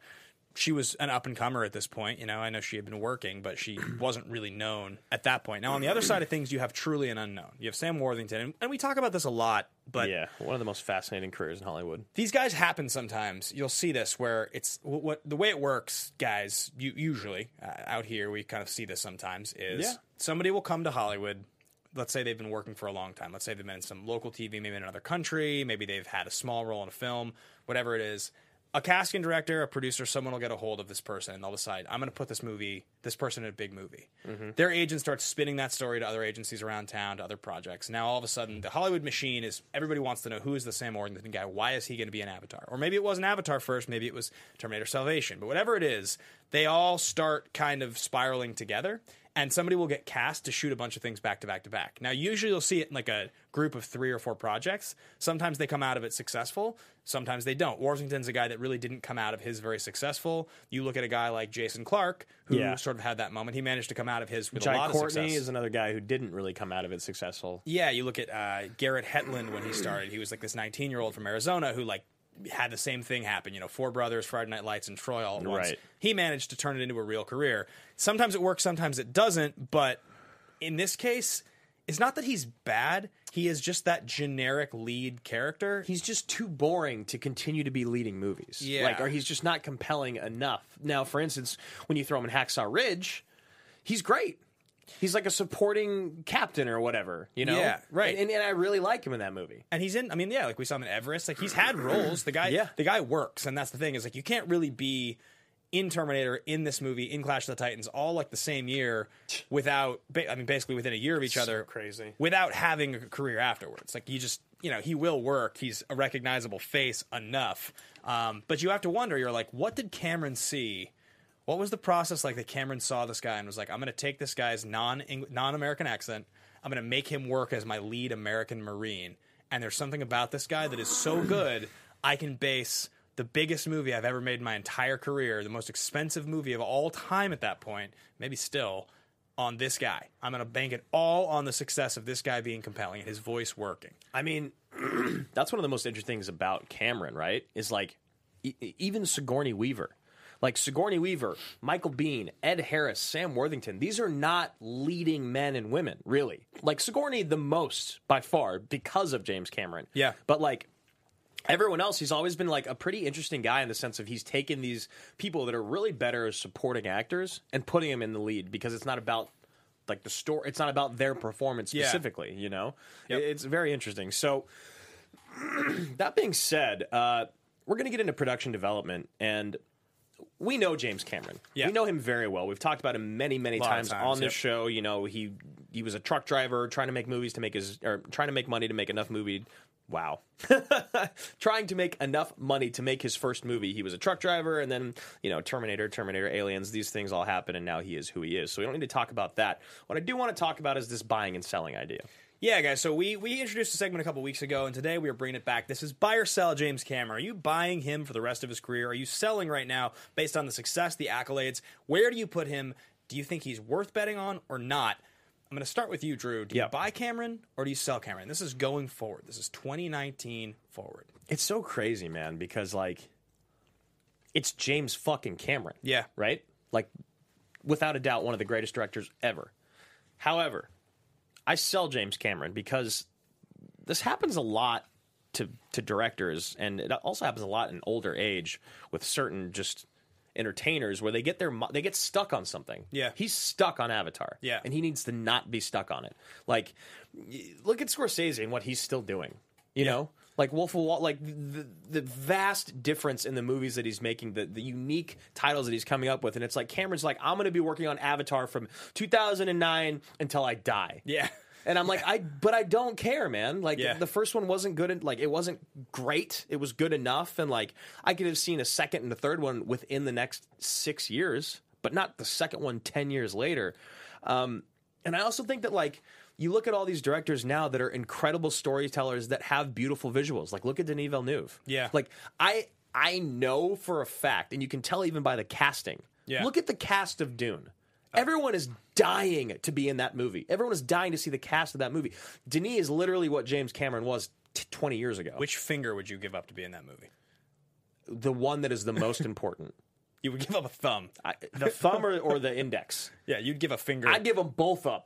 she was an up and comer at this point. You know, I know she had been working, but she wasn't really known at that point. Now, on the other side of things, you have truly an unknown. You have Sam Worthington, and, and we talk about this a lot. But yeah, one of the most fascinating careers in Hollywood. These guys happen sometimes. You'll see this where it's what, what the way it works, guys. You, usually uh, out here, we kind of see this sometimes. Is yeah. somebody will come to Hollywood. Let's say they've been working for a long time. Let's say they've been in some local T V, maybe in another country. Maybe they've had a small role in a film, whatever it is. A casting director, a producer, someone will get a hold of this person and they'll decide, I'm going to put this movie, this person in a big movie. Mm-hmm. Their agent starts spinning that story to other agencies around town, to other projects. Now, all of a sudden, the Hollywood machine is, everybody wants to know, who is the Sam Worthington guy? Why is he going to be an Avatar? Or maybe it wasn't Avatar first, maybe it was Terminator Salvation. But whatever it is, they all start kind of spiraling together. And somebody will get cast to shoot a bunch of things back to back to back. Now, usually you'll see it in like a group of three or four projects. Sometimes they come out of it successful. Sometimes they don't. Worthington's a guy that really didn't come out of his very successful. You look at a guy like Jason Clarke, who yeah. sort of had that moment. He managed to come out of his with Jai a lot Courtney of success. is another guy who didn't really come out of it successful. Yeah, you look at uh, Garrett Hetland when he started. He was like this nineteen-year-old from Arizona who like had the same thing happen, you know, Four Brothers, Friday Night Lights, and Troy all at once. Right. He managed to turn it into a real career. Sometimes it works, sometimes it doesn't, but in this case, it's not that he's bad. He is just that generic lead character. He's just too boring to continue to be leading movies. Yeah. Like, or he's just not compelling enough. Now, for instance, when you throw him in Hacksaw Ridge, he's great. He's like a supporting captain or whatever, you know? Yeah, right. And, and I really like him in that movie. And he's in, I mean, yeah, like we saw him in Everest. Like, he's had roles. The guy, Yeah. the guy works, and that's the thing, is like, you can't really be in Terminator, in this movie, in Clash of the Titans, all like the same year without, I mean, basically within a year of each So other. crazy. Without having a career afterwards. Like, you just, you know, he will work. He's a recognizable face enough. Um, but you have to wonder, you're like, what did Cameron see? What was the process like that Cameron saw this guy and was like, I'm going to take this guy's non non-American accent, I'm going to make him work as my lead American Marine. And there's something about this guy that is so good, I can base the biggest movie I've ever made in my entire career, the most expensive movie of all time at that point, maybe still, on this guy. I'm going to bank it all on the success of this guy being compelling and his voice working. I mean, that's one of the most interesting things about Cameron, right? Is like, e- even Sigourney Weaver. Like Sigourney Weaver, Michael Biehn, Ed Harris, Sam Worthington, these are not leading men and women, really. Like Sigourney the most, by far, because of James Cameron. Yeah. But like, everyone else, he's always been like a pretty interesting guy in the sense of he's taken these people that are really better as supporting actors and putting them in the lead because it's not about like the story, it's not about their performance Yeah. specifically, you know? Yep. It's very interesting. So, that being said, uh, we're going to get into production development, and we know James Cameron. Yeah. We know him very well. We've talked about him many, many Lot of times, times, on this yep. show. You know, he he was a truck driver trying to make movies to make his, or trying to make money to make enough movie. Wow. Trying to make enough money to make his first movie. He was a truck driver, and then, you know, Terminator, Terminator, Aliens, these things all happen, and now he is who he is. So we don't need to talk about that. What I do want to talk about is this buying and selling idea. Yeah, guys, so we, we introduced a segment a couple weeks ago, and today we are bringing it back. This is buy or sell James Cameron. Are you buying him for the rest of his career? Are you selling right now based on the success, the accolades? Where do you put him? Do you think he's worth betting on or not? I'm going to start with you, Drew. Do you Yep. buy Cameron or do you sell Cameron? This is going forward. This is twenty nineteen forward. It's so crazy, man, because, like, it's James fucking Cameron. Yeah. Right? Like, without a doubt, one of the greatest directors ever. However, I sell James Cameron because this happens a lot to to directors, and it also happens a lot in older age with certain just entertainers where they get their mo- they get stuck on something. Yeah. He's stuck on Avatar. Yeah. And he needs to not be stuck on it. Like, y- look at Scorsese and what he's still doing. You know? Like Wolf of Wall, like the the vast difference in the movies that he's making, the, the unique titles that he's coming up with, and it's like Cameron's like, I'm going to be working on Avatar from two thousand nine until I die. Yeah. And I'm like, I, but I don't care, man. Like, Yeah. the first one wasn't good. en- Like, it wasn't great. It was good enough. And, like, I could have seen a second and a third one within the next six years, but not the second one ten years later. Um, and I also think that, like, you look at all these directors now that are incredible storytellers that have beautiful visuals. Like, look at Denis Villeneuve. Yeah. Like, I, I know for a fact, and you can tell even by the casting. Yeah. Look at the cast of Dune. Everyone is dying to be in that movie. Everyone is dying to see the cast of that movie. Denis is literally what James Cameron was t- twenty years ago. Which finger would you give up to be in that movie? The one that is the most important. You would give up a thumb. I, the thumb or, or the index? Yeah, you'd give a finger. I'd give them both up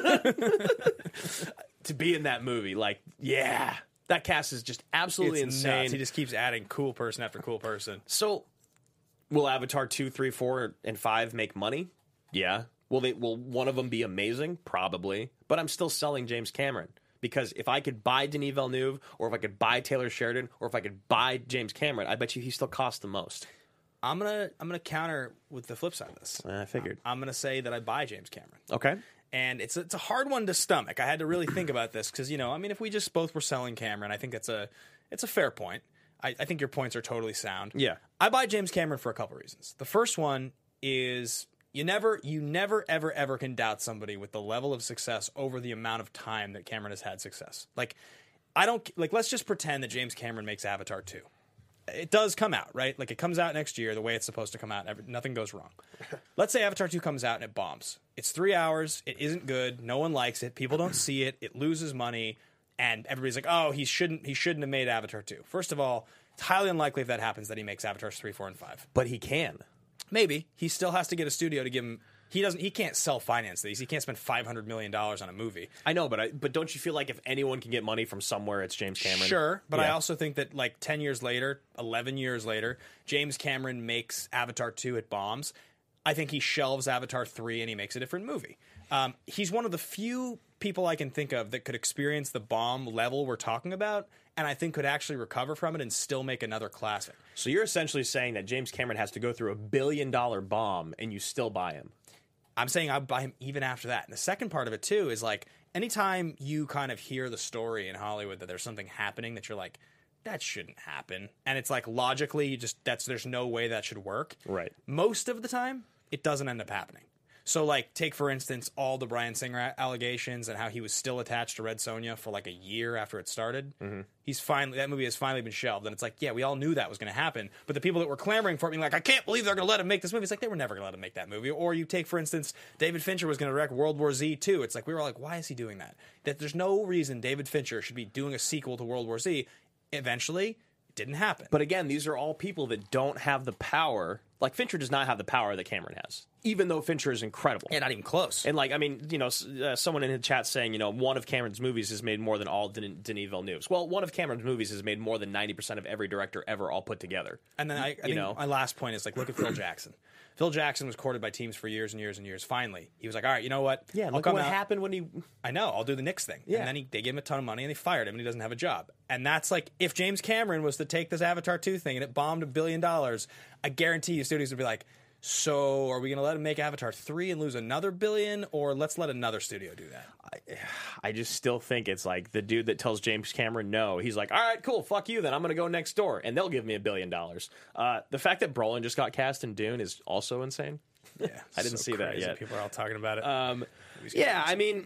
to be in that movie. Like, yeah, that cast is just absolutely it's insane. nuts. He just keeps adding cool person after cool person. So, will Avatar two, three, four, and five make money? Yeah. Will they? Will one of them be amazing? Probably. But I'm still selling James Cameron. Because if I could buy Denis Villeneuve, or if I could buy Taylor Sheridan, or if I could buy James Cameron, I bet you he still costs the most. I'm gonna I'm gonna counter with the flip side of this. I figured. I'm gonna say that I buy James Cameron. Okay. And it's it's a hard one to stomach. I had to really think about this because, you know, I mean, if we just both were selling Cameron, I think that's a it's a fair point. I, I think your points are totally sound. Yeah. I buy James Cameron for a couple reasons. The first one is you never you never ever ever can doubt somebody with the level of success over the amount of time that Cameron has had success. Like I don't like let's just pretend that James Cameron makes Avatar two. It does come out, right? Like, it comes out next year the way it's supposed to come out. Every, nothing goes wrong. Let's say Avatar two comes out and it bombs. It's three hours. It isn't good. No one likes it. People don't see it. It loses money. And everybody's like, oh, he shouldn't he shouldn't have made Avatar two. First of all, it's highly unlikely if that happens that he makes Avatars three, four, and five. But he can. Maybe. He still has to get a studio to give him... He doesn't. He can't self-finance these. He can't spend five hundred million dollars on a movie. I know, but I, but don't you feel like if anyone can get money from somewhere, it's James Cameron? Sure, but Yeah. I also think that like ten years later, eleven years later, James Cameron makes Avatar two, it bombs. I think he shelves Avatar three and he makes a different movie. Um, he's one of the few people I can think of that could experience the bomb level we're talking about, and I think could actually recover from it and still make another classic. So you're essentially saying that James Cameron has to go through a billion-dollar bomb and you still buy him? I'm saying I'd buy him even after that. And the second part of it, too, is like anytime you kind of hear the story in Hollywood that there's something happening that you're like, that shouldn't happen. And it's like logically, you just that's there's no way that should work. Right. Most of the time, it doesn't end up happening. So, like, take, for instance, all the Bryan Singer allegations and how he was still attached to Red Sonja for, like, a year after it started. Mm-hmm. He's finally, that movie has finally been shelved. And it's like, yeah, we all knew that was going to happen. But the people that were clamoring for it, being like, I can't believe they're going to let him make this movie. It's like, they were never going to let him make that movie. Or you take, for instance, David Fincher was going to direct World War Z two. It's like, we were all like, why is he doing that? That there's no reason David Fincher should be doing a sequel to World War Z. Eventually, it didn't happen. But again, these are all people that don't have the power. Like, Fincher does not have the power that Cameron has, even though Fincher is incredible. Yeah, not even close. And, like, I mean, you know, uh, someone in the chat saying, you know, one of Cameron's movies has made more than all Den- Denis Villeneuve's. Well, one of Cameron's movies has made more than ninety percent of every director ever all put together. And then I, I you think know? my last point is, like, look at Phil Jackson. Phil Jackson was courted by teams for years and years and years. Finally, he was like, all right, you know what? Yeah, I'll look come what out. happened when he... I know, I'll do the Knicks thing. Yeah. And then he, they gave him a ton of money and they fired him and he doesn't have a job. And that's like, if James Cameron was to take this Avatar two thing and it bombed a billion dollars, I guarantee you studios would be like, so are we going to let him make Avatar three and lose another billion, or let's let another studio do that? I, I just still think it's like the dude that tells James Cameron no. He's like, all right, cool, fuck you then. I'm going to go next door, and they'll give me a billion dollars. Uh, the fact that Brolin just got cast in Dune is also insane. Yeah, I didn't so see that crazy. yet. People are all talking about it. Um, yeah, I mean,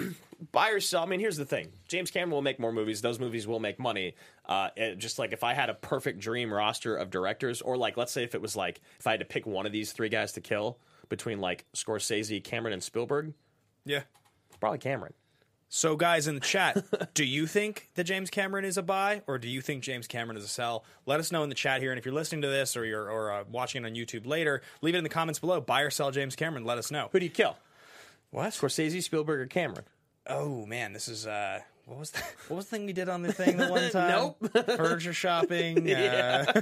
buy or sell. I mean, here's the thing. James Cameron will make more movies. Those movies will make money. Uh, it, just like if I had a perfect dream roster of directors, or like, let's say if it was like, if I had to pick one of these three guys to kill between like Scorsese, Cameron, and Spielberg, yeah, probably Cameron. So, guys in the chat, do you think that James Cameron is a buy, or do you think James Cameron is a sell? Let us know in the chat here, and if you're listening to this or you're or uh, watching it on YouTube later, leave it in the comments below. Buy or sell James Cameron. Let us know. Who do you kill? What? Scorsese, Spielberg, or Cameron? Oh man, this is uh, what was the, what was the thing we did on the thing the one time? Nope. Furniture shopping. Yeah.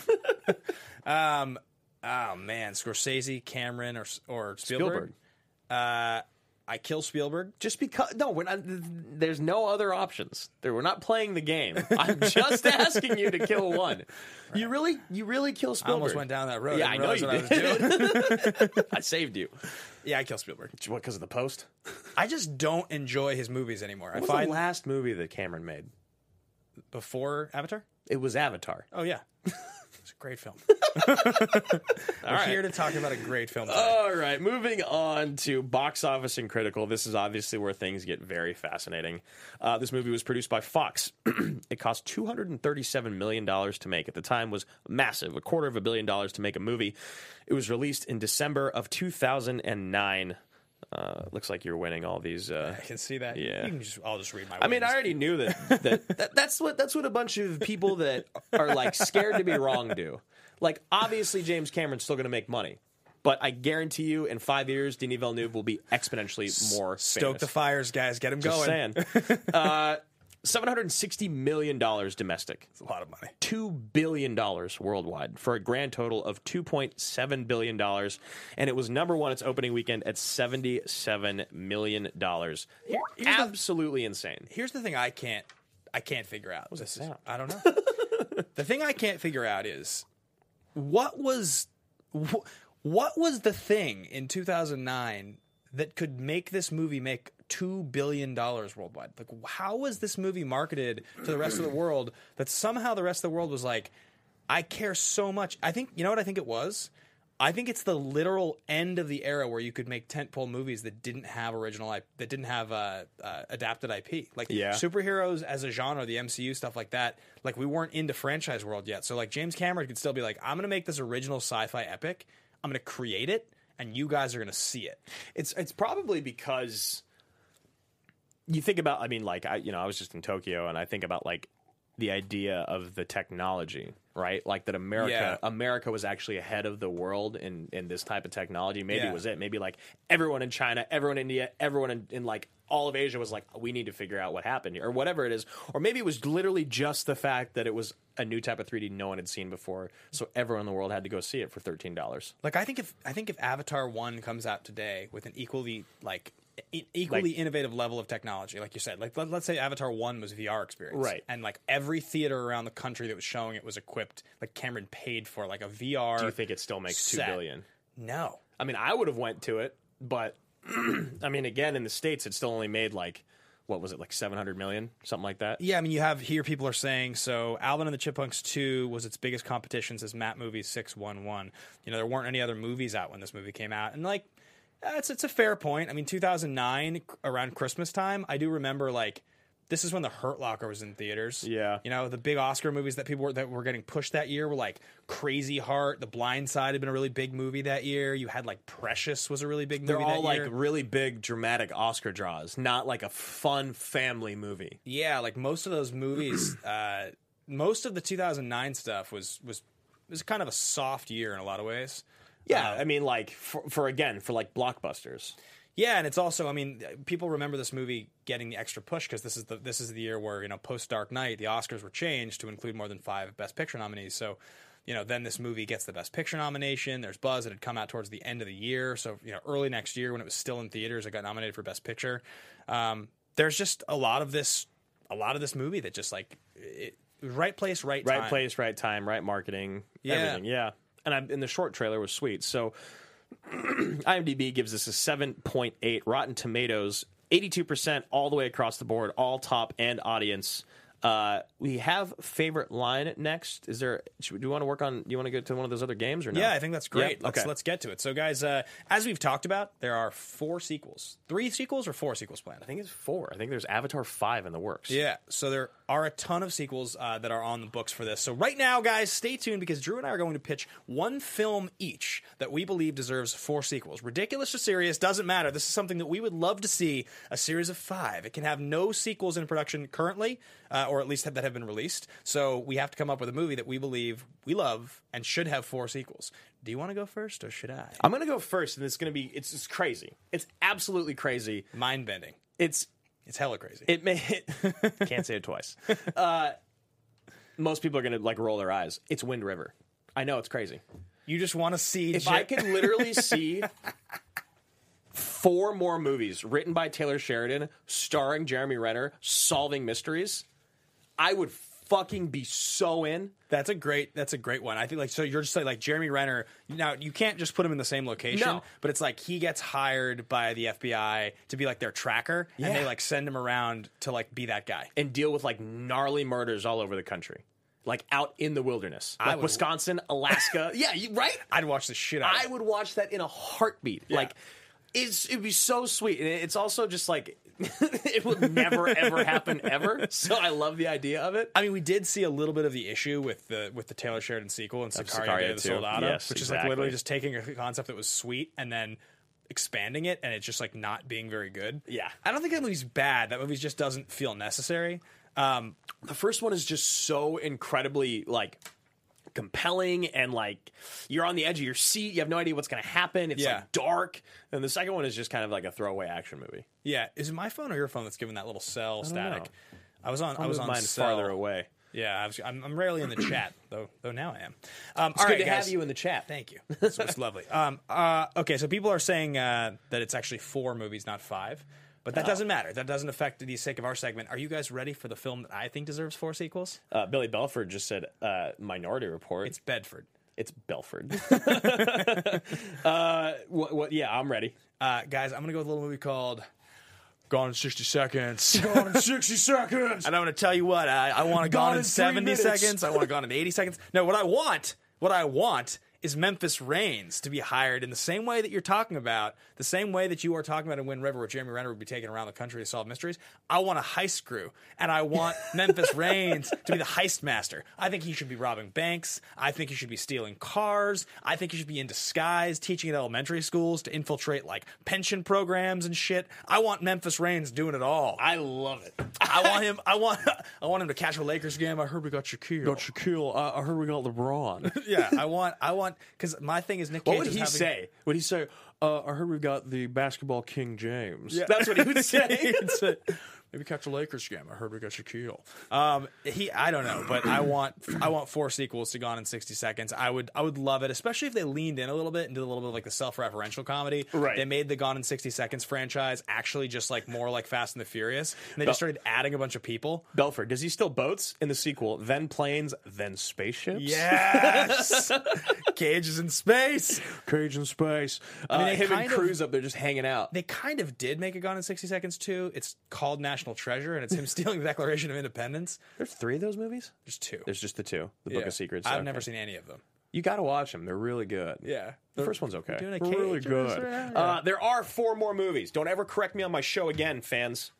Uh, um. Oh man, Scorsese, Cameron, or or Spielberg. Spielberg. Uh, I kill Spielberg. Just because, no, we're not, there's no other options. There, we're not playing the game. I'm just asking you to kill one. Right. You really, you really kill Spielberg. I almost went down that road. Yeah, I, I know you what did. I, was doing. I saved you. Yeah, I kill Spielberg. What, because of the Post? I just don't enjoy his movies anymore. What I was find the last movie that Cameron made? Before Avatar? It was Avatar. Oh yeah. It's a great film. All We're right. here to talk about a great film today. All right, moving on to box office and critical. This is obviously where things get very fascinating. Uh, this movie was produced by Fox. It cost two hundred thirty-seven million dollars to make. At the time was massive, a quarter of a billion dollars to make a movie. It was released in December of two thousand nine. Uh, looks like you're winning all these. Uh, I can see that. Yeah. You can just, I'll just read my I mean, wins. I already knew that, that, that. That's what that's what a bunch of people that are like scared to be wrong do. Like, obviously, James Cameron's still going to make money. But I guarantee you, in five years, Denis Villeneuve will be exponentially more Stoke famous. the fires, guys. Get him Just going. saying. uh, seven hundred sixty million dollars domestic. It's a lot of money. two billion dollars worldwide for a grand total of two point seven billion dollars. And it was number one its opening weekend at seventy-seven million dollars. Here's the- Absolutely insane. Here's the thing I can't I can't figure out. What's This that is, sound? I don't know. The thing I can't figure out is what was wh- what was the thing in two thousand nine that could make this movie make two billion dollars worldwide? Like, how was this movie marketed to the rest of the world that somehow the rest of the world was like, I care so much? I think, you know what I think it was? I think it's the literal end of the era where you could make tentpole movies that didn't have original I P, that didn't have uh, uh, adapted I P. Like Yeah. superheroes as a genre, the M C U stuff like that. Like, we weren't into franchise world yet, so like James Cameron could still be like, I'm going to make this original sci-fi epic. I'm going to create it, and you guys are going to see it. It's it's probably because you think about, I mean, like, I, you know, I was just in Tokyo, and I think about, like, the idea of the technology, right? Like, that America Yeah. America was actually ahead of the world in, in this type of technology. Maybe Yeah. it was it. Maybe, like, everyone in China, everyone in India, everyone in, in, like, all of Asia was like, we need to figure out what happened here, or whatever it is. Or maybe it was literally just the fact that it was a new type of three D no one had seen before, so everyone in the world had to go see it for thirteen dollars. Like, I think if I think if Avatar one comes out today with an equally like e- equally Like- innovative level of technology, like you said, like let, let's say Avatar one was V R experience, Right. And like every theater around the country that was showing it was equipped, like Cameron paid for like a V R. Do you think it still makes two set. billion? No. I mean, I would have went to it, but I mean, again, in the States, it still only made like, what was it, like seven hundred million, something like that. Yeah, I mean, you have here people are saying, so Alvin and the Chipmunks two was its biggest competition since Matt Movie six one one. You know, there weren't any other movies out when this movie came out. And, like, it's, it's a fair point. I mean, two thousand nine, around Christmas time, I do remember, like, this is when The Hurt Locker was in theaters. Yeah. You know, the big Oscar movies that people were, that were getting pushed that year were, like, Crazy Heart, The Blind Side had been a really big movie that year. You had, like, Precious was a really big movie They're all that like year. really big, dramatic Oscar draws, not like a fun family movie. Yeah, like most of those movies, uh, most of the two thousand nine stuff was was was kind of a soft year in a lot of ways. Yeah, Uh, I mean, like for, for again, for like blockbusters. yeah, and it's also, I mean, people remember this movie getting the extra push because this is the this is the year where, you know, post Dark Knight, the Oscars were changed to include more than five Best Picture nominees. So, you know, then this movie gets the Best Picture nomination. There's buzz. It had come out towards the end of the year, so, you know, early next year when it was still in theaters, it got nominated for Best Picture. Um, there's just a lot of this, a lot of this movie that just like it, right place, right time. Right place, right time, right marketing, Yeah. everything. Yeah, and I, and the short trailer was sweet. So IMDb gives this a seven point eight. Rotten Tomatoes, eighty-two percent all the way across the board, all top and audience. Uh, we have favorite line next. Is there? Should, do you want to work on? Do you want to go to one of those other games or no? Yeah, I think that's great. Yeah? Let's, Okay. let's get to it. So, guys, uh, as we've talked about, there are four sequels. Three sequels or four sequels planned? I think it's four. I think there's Avatar five in the works. Yeah, so there are a ton of sequels uh, that are on the books for this. So right now, guys, stay tuned because Drew and I are going to pitch one film each that we believe deserves four sequels. Ridiculous or serious, doesn't matter. This is something that we would love to see, a series of five. It can have no sequels in production currently, uh, or at least that have been released. So we have to come up with a movie that we believe we love and should have four sequels. Do you want to go first or should I? I'm going to go first, and it's going to be it's, it's crazy. It's absolutely crazy. Mind-bending. It's It's hella crazy. it may it, can't say it twice. Uh, most people are going to like roll their eyes. It's Wind River. I know it's crazy. You just want to see... If Jet- I could literally see four more movies written by Taylor Sheridan, starring Jeremy Renner, solving mysteries, I would fucking be so in. That's a great. That's a great one. I think like so. You're just like, like Jeremy Renner. Now you can't just put him in the same location. No. But it's like he gets hired by the F B I to be like their tracker, and Yeah. they like send him around to like be that guy. And deal with like gnarly murders all over the country, like out in the wilderness, I like would- Wisconsin, Alaska. Yeah, you, right. I'd watch the shit out. I of it. would watch that in a heartbeat. Yeah. Like, it's it'd be so sweet, and it's also just like it would never ever happen ever. So I love the idea of it. I mean, we did see a little bit of the issue with the with the Taylor Sheridan sequel and Sicario, Sicario Day of the too. Soldado, Yes, which is like exactly. literally just taking a concept that was sweet and then expanding it, and it's just like not being very good. Yeah. I don't think that movie's bad. That movie just doesn't feel necessary. Um, The first one is just so incredibly like compelling and like you're on the edge of your seat. You have no idea what's going to happen. It's Yeah. like dark. And the second one is just kind of like a throwaway action movie. Yeah, is it my phone or your phone that's giving that little cell don't static? know. I was on. I I'll was move on mine cell. farther away. Yeah, I was, I'm, I'm rarely in the chat though. Though now I am. Um, It's all good right, to guys. have you in the chat. Thank you. It's, it's lovely. Um, uh, okay, so people are saying uh, that it's actually four movies, not five. But that Oh. doesn't matter. That doesn't affect the sake of our segment. Are you guys ready for the film that I think deserves four sequels? Uh, Billy Belford just said uh, Minority Report. It's Bedford. It's Belford. uh, what, what? Yeah, I'm ready. Uh, guys, I'm going to go with a little movie called Gone in sixty seconds. Gone in sixty seconds. And I'm going to tell you what, I, I want to Gone Gone in in three seventy minutes. seconds. I want to Gone in eighty seconds. No, what I want, what I want is Memphis Reigns to be hired in the same way that you're talking about, the same way that you are talking about in Wind River, where Jeremy Renner would be taken around the country to solve mysteries. I want a heist crew, and I want Memphis Reigns to be the heist master. I think he should be robbing banks. I think he should be stealing cars. I think he should be in disguise, teaching at elementary schools to infiltrate like pension programs and shit. I want Memphis Reigns doing it all. I love it. I want him. I want. I want him to catch a Lakers game. I heard we got Shaquille. Got Shaquille. Uh, I heard we got LeBron. Yeah, I want. I want because my thing is Nick Cage. What would is he having, say? Would he say, uh, I heard we've got the basketball king James? Yeah. That's what he would say. He'd say, maybe catch a Lakers game. I heard we got Shaquille. Um, he, I don't know, but I want, I want four sequels to Gone in sixty seconds. I would, I would love it, especially if they leaned in a little bit and did a little bit of like the self-referential comedy. Right. They made the Gone in sixty seconds franchise actually just like more like Fast and the Furious, and they just started adding a bunch of people. Belford, does he still boats in the sequel? Then planes, then spaceships? Yes, Cage is in space. Cage in space. I mean, uh, they him and kind of- Cruz up there just hanging out. They kind of did make a Gone in sixty seconds too. It's called National Treasure, and it's him stealing the Declaration of Independence. There's three of those movies? There's two. There's just the two. The Book Yeah. of Secrets. I've Okay. never seen any of them. You got to watch them. They're really good. Yeah. The first one's okay. Doing a They're really Cage good. or- yeah. Uh, there are four more movies. Don't ever correct me on my show again, fans.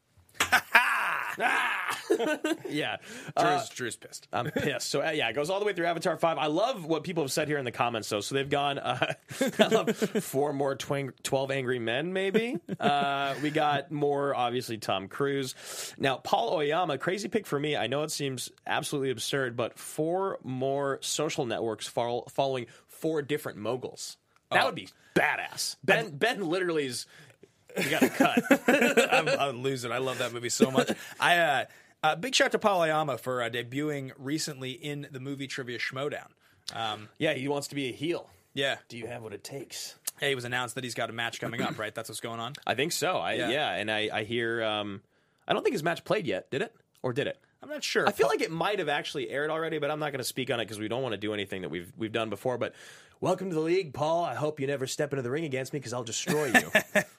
Yeah. Uh, Drew's, Drew's pissed. I'm pissed. So, uh, yeah, it goes all the way through Avatar five. I love what people have said here in the comments, though. So they've gone, uh, I love four more twang- twelve Angry Men, maybe. Uh, we got more, obviously, Tom Cruise. Now, Paul Oyama, crazy pick for me. I know it seems absolutely absurd, but four more social networks fol- following four different moguls. That Oh. would be badass. Ben, Ben literally is... You got to cut. I'm, I'm losing. I love that movie so much. I uh, uh, big shout out to Paul Oyama for uh, debuting recently in the movie Trivia Schmodown. Um, Yeah, he wants to be a heel. yeah. Do you have what it takes? Hey, it was announced that he's got a match coming up, right? That's what's going on. I think so. I, Yeah. yeah. and I, I hear. Um, I don't think his match played yet. Did it? Or did it? I'm not sure. I feel like it might have actually aired already, but I'm not going to speak on it because we don't want to do anything that we've we've done before. But welcome to the league, Paul. I hope you never step into the ring against me because I'll destroy you.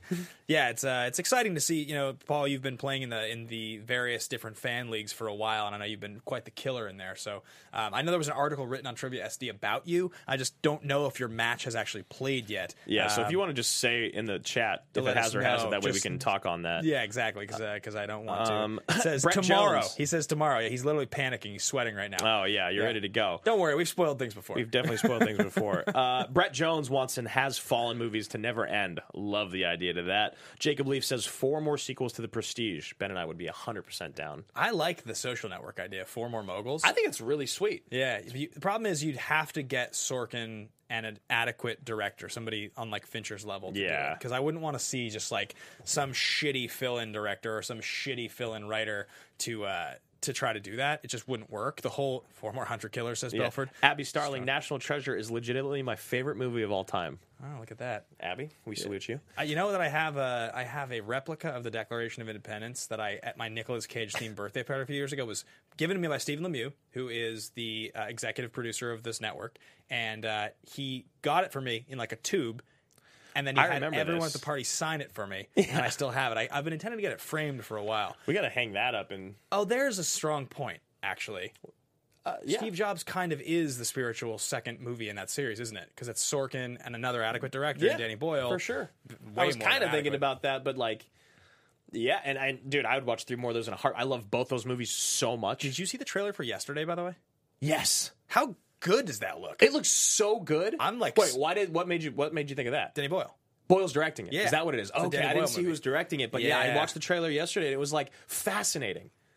Yeah, it's uh, it's exciting to see. You know, Paul, you've been playing in the in the various different fan leagues for a while, and I know you've been quite the killer in there. So um, I know there was an article written on Trivia S D about you. I just don't know if your match has actually played yet. Yeah. so if Um, you want to just say in the chat to if let it us has or hasn't, know, that way we just- can talk on that. Yeah, exactly. Because I don't want to. Um, He says Brett tomorrow. Jones. He says tomorrow. Yeah, he's literally panicking. He's sweating right now. Oh yeah, you're Yeah. ready to go. Don't worry, we've spoiled things before. We've definitely spoiled things before. Uh, Brett Jones wants and has Fallen movies to never end. Love the idea to that. Jacob Leaf says four more sequels to The Prestige. Ben and I would be one hundred percent down. I like the Social Network idea. Four more moguls. I think it's really sweet. Yeah. You, the problem is you'd have to get Sorkin and an adequate director, somebody on like Fincher's level. To Yeah. Because I wouldn't want to see just like some shitty fill-in director or some shitty fill-in writer to uh, to try to do that. It just wouldn't work. The whole four more hunter killers, says Yeah. Belford. Abby Starling, National Treasure is legitimately my favorite movie of all time. Oh, look at that. Abby, we salute you. Uh, you know that I have a I have a replica of the Declaration of Independence that I at my Nicolas Cage themed birthday party a few years ago was given to me by Stephen Lemieux, who is the uh, executive producer of this network, and uh, he got it for me in like a tube. And then he I had remember everyone this. at the party sign it for me, and I still have it. I, I've been intending to get it framed for a while. We got to hang that up and Oh, there's a strong point, actually. uh, yeah. Steve Jobs kind of is the spiritual second movie in that series, isn't it? Because it's Sorkin and another adequate director, Yeah, Danny Boyle. for sure. Way I was more kind than of thinking adequate. about that, but like, yeah, and I, dude, I would watch three more of those in a heart. I love both those movies so much. Did you see the trailer for Yesterday, by the way? Yes, How good does that look? it looks so good. I'm like- wait, why did what made you what made you think of that? Danny Boyle. Boyle's directing it. Is Yeah. that what it is? It's a Okay, Danny I Boyle didn't see who movie. was directing it, but yeah. I Yeah. watched the trailer yesterday and it was like fascinating.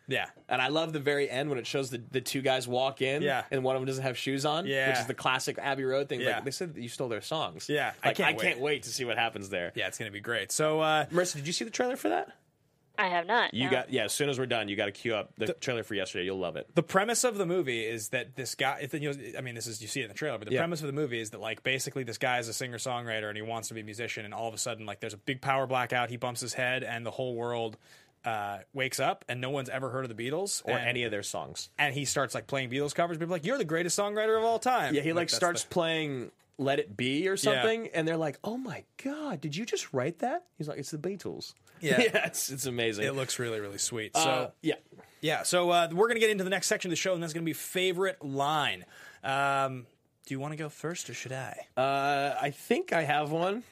Yeah. And I love the very end when it shows the, the two guys walk in Yeah. and one of them doesn't have shoes on, Yeah. which is the classic Abbey Road thing. Yeah. Like, they said that you stole their songs. Yeah, I Like, can't I wait. can't wait to see what happens there. Yeah, it's going to be great. So, uh, Marissa, did you see the trailer for that? I have not. You no. got yeah. As soon as we're done, you got to queue up the, trailer for yesterday. You'll love it. the premise of the movie is that this guy, if, you know, I mean, this is, you see it in the trailer, but the Yeah. premise of the movie is that, like, basically this guy is a singer-songwriter and he wants to be a musician, and all of a sudden, like, there's a big power blackout, he bumps his head, and the whole world uh, wakes up, and no one's ever heard of the Beatles. Or and, any of their songs. and he starts, like, playing Beatles covers. People are like, you're the greatest songwriter of all time. Yeah, he like that's starts the- playing Let It Be or something, and they're like, "Oh my god, did you just write that?" He's like, "It's the Beatles." Yeah. yeah, it's, it's amazing. It looks really, really sweet. So, Uh, yeah, yeah, so uh, we're going to get into the next section of the show, and that's going to be favorite line. Um, do you want to go first, or should I? uh, I think I have one.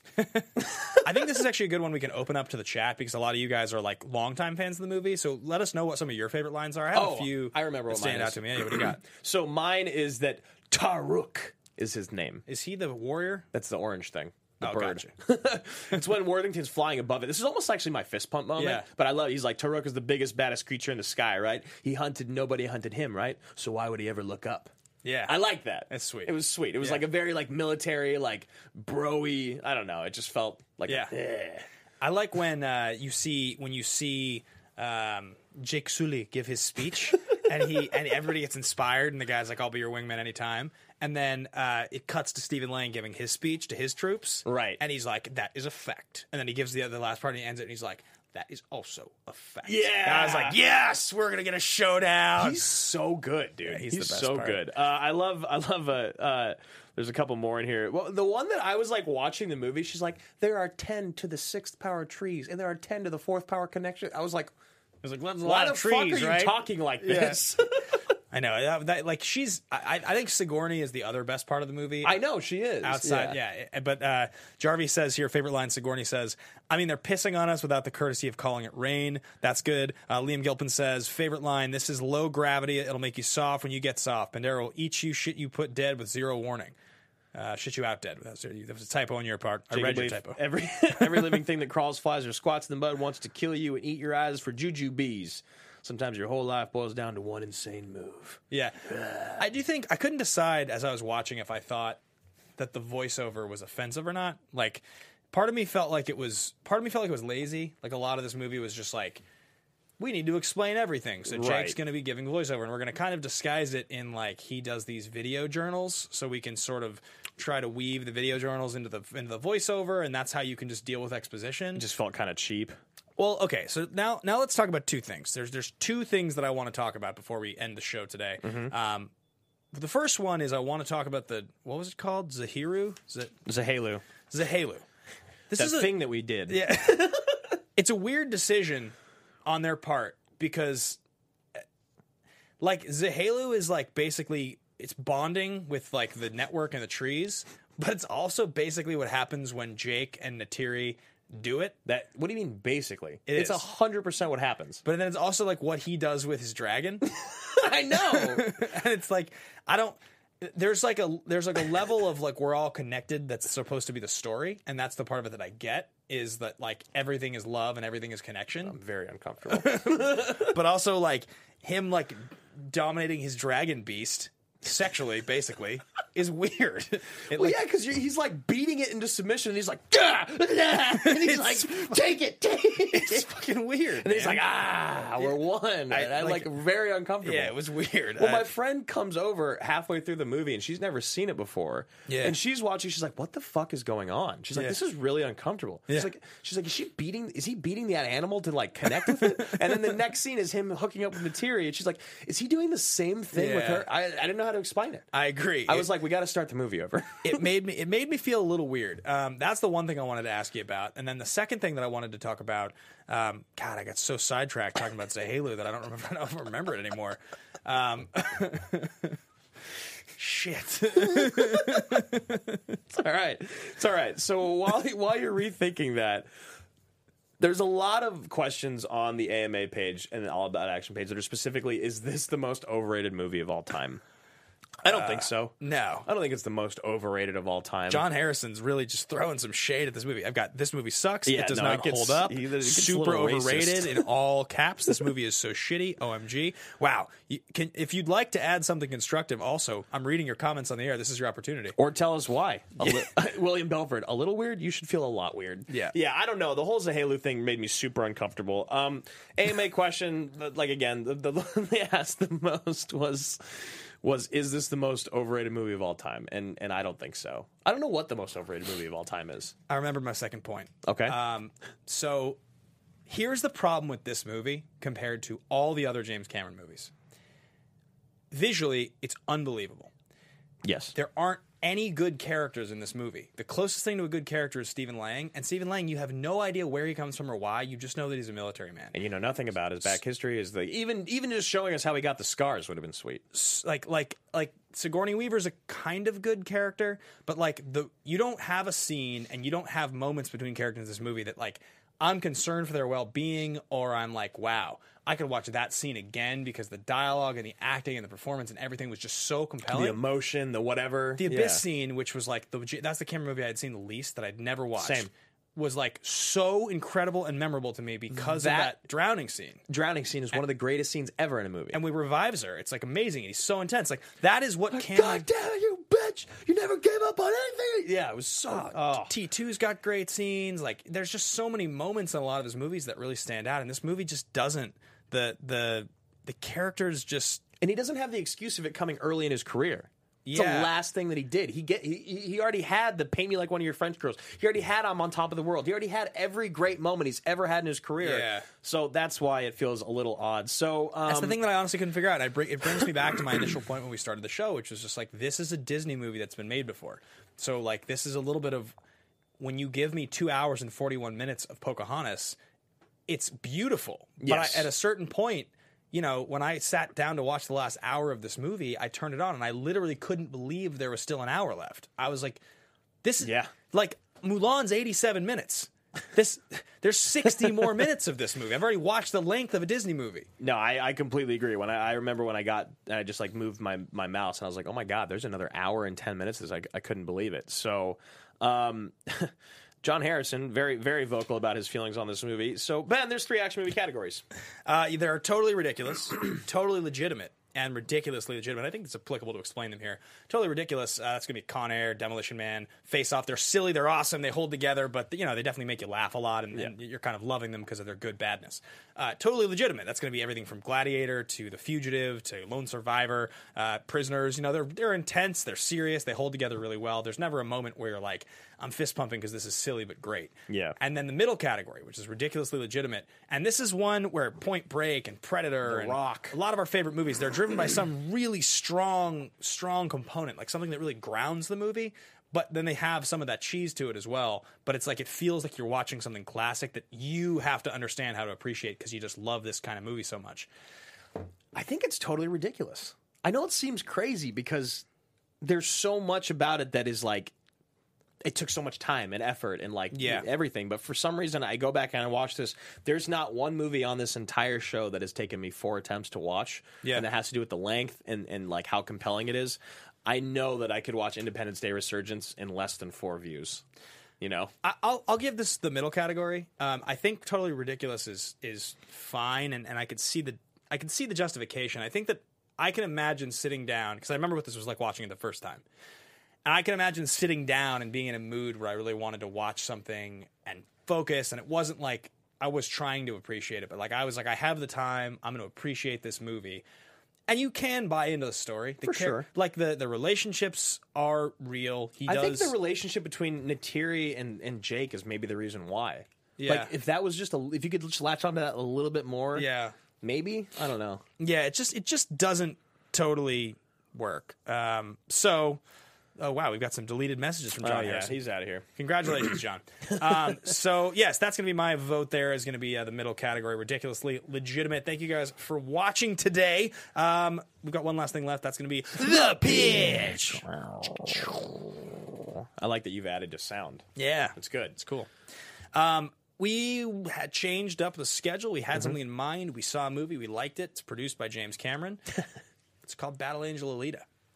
I think this is actually a good one we can open up to the chat, because a lot of you guys are like longtime fans of the movie. So let us know what some of your favorite lines are. I have Oh, a few. I remember that what stand mine out is. to me. Yeah, what do you got? So mine is that Taruk is his name. Is he the warrior? That's the orange thing. The Oh, bird. gotcha. It's when Worthington's flying above it. This is almost actually my fist pump moment. Yeah. But I love it. He's like, Taruk is the biggest, baddest creature in the sky, right? He hunted, nobody hunted him, right? So why would he ever look up? Yeah, I like that. That's sweet. It was sweet. It was Yeah. like a very like military, like bro-y. I don't know. It just felt like Yeah. eh. I like when uh, you see when you see um, Jake Sully give his speech, and he and everybody gets inspired, and the guy's like, "I'll be your wingman anytime." And then uh, it cuts to Stephen Lang giving his speech to his troops, Right. And he's like, "That is a fact." And then he gives the other last part, and he ends it, and he's like, "That is also a fact." Yeah. And I was like, "Yes, we're gonna get a showdown." He's so good, dude. Yeah, he's he's the best so part. good. Uh, I love. I love. Uh, uh, there's a couple more in here. Well, the one that I was like watching the movie, she's like, "There are ten to the sixth power trees, and there are ten to the fourth power connection." I was like, I was like, "That's a "Why lot the of trees, fuck are right?" you talking like this?" I know that, that like she's. I, I think Sigourney is the other best part of the movie. I know she is outside, yeah. But uh, Jarvie says here, favorite line. Sigourney says, "I mean, they're pissing on us without the courtesy of calling it rain." That's good. Uh, Liam Gilpin says, favorite line. "This is low gravity. It'll make you soft when you get soft. Bandera will eat you, shit you, put dead with zero warning. Uh, shit you out dead. That was, that was a typo on your part. I Jacob read your Leaf, typo. Every every living thing that crawls, flies, or squats in the mud wants to kill you and eat your eyes for jujubes. Sometimes your whole life boils down to one insane move." Yeah, I do think I couldn't decide as I was watching if I thought that the voiceover was offensive or not. Like, part of me felt like it was. Part of me felt like it was lazy. Like a lot of this movie was just like, we need to explain everything. So Jake's Right. going to be giving voiceover, and we're going to kind of disguise it in like he does these video journals, so we can sort of try to weave the video journals into the into the voiceover, and that's how you can just deal with exposition. It just felt kind of cheap. Well, okay, so now now let's talk about two things. There's there's two things that I want to talk about before we end the show today. Mm-hmm. Um, the first one is I want to talk about the what was it called? Zahiru? Z- Zahalu. Zahalu. This That is a thing that we did. yeah. It's a weird decision on their part because, like, Zahalu is like basically it's bonding with like the network and the trees, but it's also basically what happens when Jake and Natiri do it. That what do you mean basically? It it's is. a hundred percent what happens. But then it's also like what he does with his dragon. I know. And it's like I don't there's like a there's like a level of like we're all connected that's supposed to be the story, and that's the part of it that I get is that like everything is love and everything is connection. I'm very uncomfortable. But also like him like dominating his dragon beast sexually basically is weird. It, Well, like, yeah, because he's like beating it into submission, and he's like, "Gah! Gah!" and he's like, "Take it, take it." it's fucking weird. And he's man. like, "Ah, we're one." I- And I'm like, like- very uncomfortable. yeah, it was weird. Well, Uh, my friend comes over halfway through the movie, and she's never seen it before. Yeah. And she's watching. She's like, "What the fuck is going on?" She's like, Yeah. "This is really uncomfortable." Yeah. She's like, "She's like, is she beating? Is he beating that animal to like connect with it?" And then the next scene is him hooking up with Natiri, and she's like, "Is he doing the same thing with Yeah. her?" I, I didn't know how to explain it. I agree. I It- was like, "We got to start the movie over." it made me it made me feel a little weird. Um, that's the one thing I wanted to ask you about, and then the second thing that I wanted to talk about. Um, God, I got so sidetracked talking about Zahalu that I don't remember. I don't remember it anymore. Um, shit. It's all right. It's all right. So while while you're rethinking that, there's a lot of questions on the A M A page and the All About Action page that are specifically, is this the most overrated movie of all time? I don't think so. No. I don't think it's the most overrated of all time. John Harrison's really just throwing some shade at this movie. I've got this movie sucks. Yeah, it does no, not it gets- hold up. he- it gets a Super little overrated racist. in all caps. This movie is so shitty. O M G. Wow. You can, if you'd like to add something constructive, also, I'm reading your comments on the air. This is your opportunity. Or tell us why. A li- William Belford, a little weird? You should feel a lot weird. Yeah. Yeah, I don't know. The whole Zahelu thing made me super uncomfortable. Um, A M A question, like, again, the, the one they asked the most was, was, is this the most overrated movie of all time? And and I don't think so. I don't know what the most overrated movie of all time is. I remember my second point. Okay. Um, so here's the problem with this movie compared to all the other James Cameron movies. Visually, it's unbelievable. Yes. There aren't any good characters in this movie. The closest thing to a good character is Stephen Lang, and Stephen Lang, you have no idea where he comes from or why. You just know that he's a military man. And you know nothing about his back history. Is the even even just showing us how he got the scars would have been sweet. S- Like like like Sigourney Weaver's a kind of good character, but like the you don't have a scene and you don't have moments between characters in this movie that like I'm concerned for their well-being, or I'm like, wow, I could watch that scene again because the dialogue and the acting and the performance and everything was just so compelling. The emotion, the whatever. The Abyss Yeah. scene, which was like the that's the Cameron movie I had seen the least that I'd never watched. Same. Was like so incredible and memorable to me because That- of that drowning scene. Drowning scene is one of the greatest scenes ever in a movie. And we revives her. It's like amazing. And he's so intense. Like that is what Cameron. God damn it, you bitch! You never gave up on anything. Yeah, it was so. Oh. T two's got great scenes. Like there's just so many moments in a lot of his movies that really stand out, and this movie just doesn't. The the the characters just And he doesn't have the excuse of it coming early in his career. It's Yeah. the last thing that he did. He get he, he already had the Paint Me Like One of Your French Girls. He already had I'm on Top of the World. He already had every great moment he's ever had in his career. Yeah. So that's why it feels a little odd. So um, that's the thing that I honestly couldn't figure out. I bring, it brings me back to my initial point when we started the show, which was just like this is a Disney movie that's been made before. So like this is a little bit of when you give me two hours and forty-one minutes of Pocahontas, it's beautiful. Yes. But I, at a certain point, you know, when I sat down to watch the last hour of this movie, I turned it on and I literally couldn't believe there was still an hour left. I was like, this is Yeah. like Mulan's eighty-seven minutes. This there's sixty more minutes of this movie. I've already watched the length of a Disney movie. No, I, I completely agree. When I, I remember when I got, I just like moved my, my mouse and I was like, oh my God, there's another hour and ten minutes. It's like, I couldn't believe it. So, um, John Harrison, very, very vocal about his feelings on this movie. So, Ben, there's three action movie categories. Uh, they're totally ridiculous, totally legitimate, and ridiculously legitimate. I think it's applicable to explain them here. Totally ridiculous. Uh, that's going to be Con Air, Demolition Man, Face Off. They're silly, they're awesome, they hold together, but you know they definitely make you laugh a lot, and, and you're kind of loving them because of their good badness. Uh, totally legitimate. That's going to be everything from Gladiator to The Fugitive to Lone Survivor, uh, Prisoners. You know they're they're intense, they're serious, they hold together really well. There's never a moment where you're like, I'm fist pumping because this is silly but great. Yeah. And then the middle category, which is ridiculously legitimate, and this is one where Point Break and Predator, The and Rock. a lot of our favorite movies, they're driven by some really strong, strong component, like something that really grounds the movie. But then they have some of that cheese to it as well. But it's like it feels like you're watching something classic that you have to understand how to appreciate because you just love this kind of movie so much. I think it's totally ridiculous. I know it seems crazy because there's so much about it that is like, it took so much time and effort and like Yeah. everything. But for some reason, I go back and I watch this. There's not one movie on this entire show that has taken me four attempts to watch. Yeah. And that has to do with the length and, and like how compelling it is. I know that I could watch Independence Day Resurgence in less than four views. You know? I- I'll I'll give this the middle category. Um, I think Totally Ridiculous is is fine, and, and I could see the I can see the justification. I think that I can imagine sitting down because I remember what this was like watching it the first time. And I can imagine sitting down and being in a mood where I really wanted to watch something and focus, and it wasn't like I was trying to appreciate it, but like I was like, I have the time, I'm going to appreciate this movie. And you can buy into the story. The For sure. Like the, the relationships are real. He I does. think the relationship between Neytiri and, and Jake is maybe the reason why. Yeah. Like if that was just a, if you could just latch onto that a little bit more. Yeah. Maybe? I don't know. Yeah, it just it just doesn't totally work. Um, so, oh wow, we've got some deleted messages from John Oh, yeah, Harrison. he's out of here. Congratulations, John. Um, so yes, that's going to be my vote. There is going to be uh, the middle category, ridiculously legitimate. Thank you guys for watching today. Um, we've got one last thing left. That's going to be the pitch. I like that you've added just sound. Yeah, It's good. it's cool. Um, we had changed up the schedule. We had Mm-hmm. something in mind. We saw a movie. We liked it. It's produced by James Cameron. It's called Battle Angel Alita.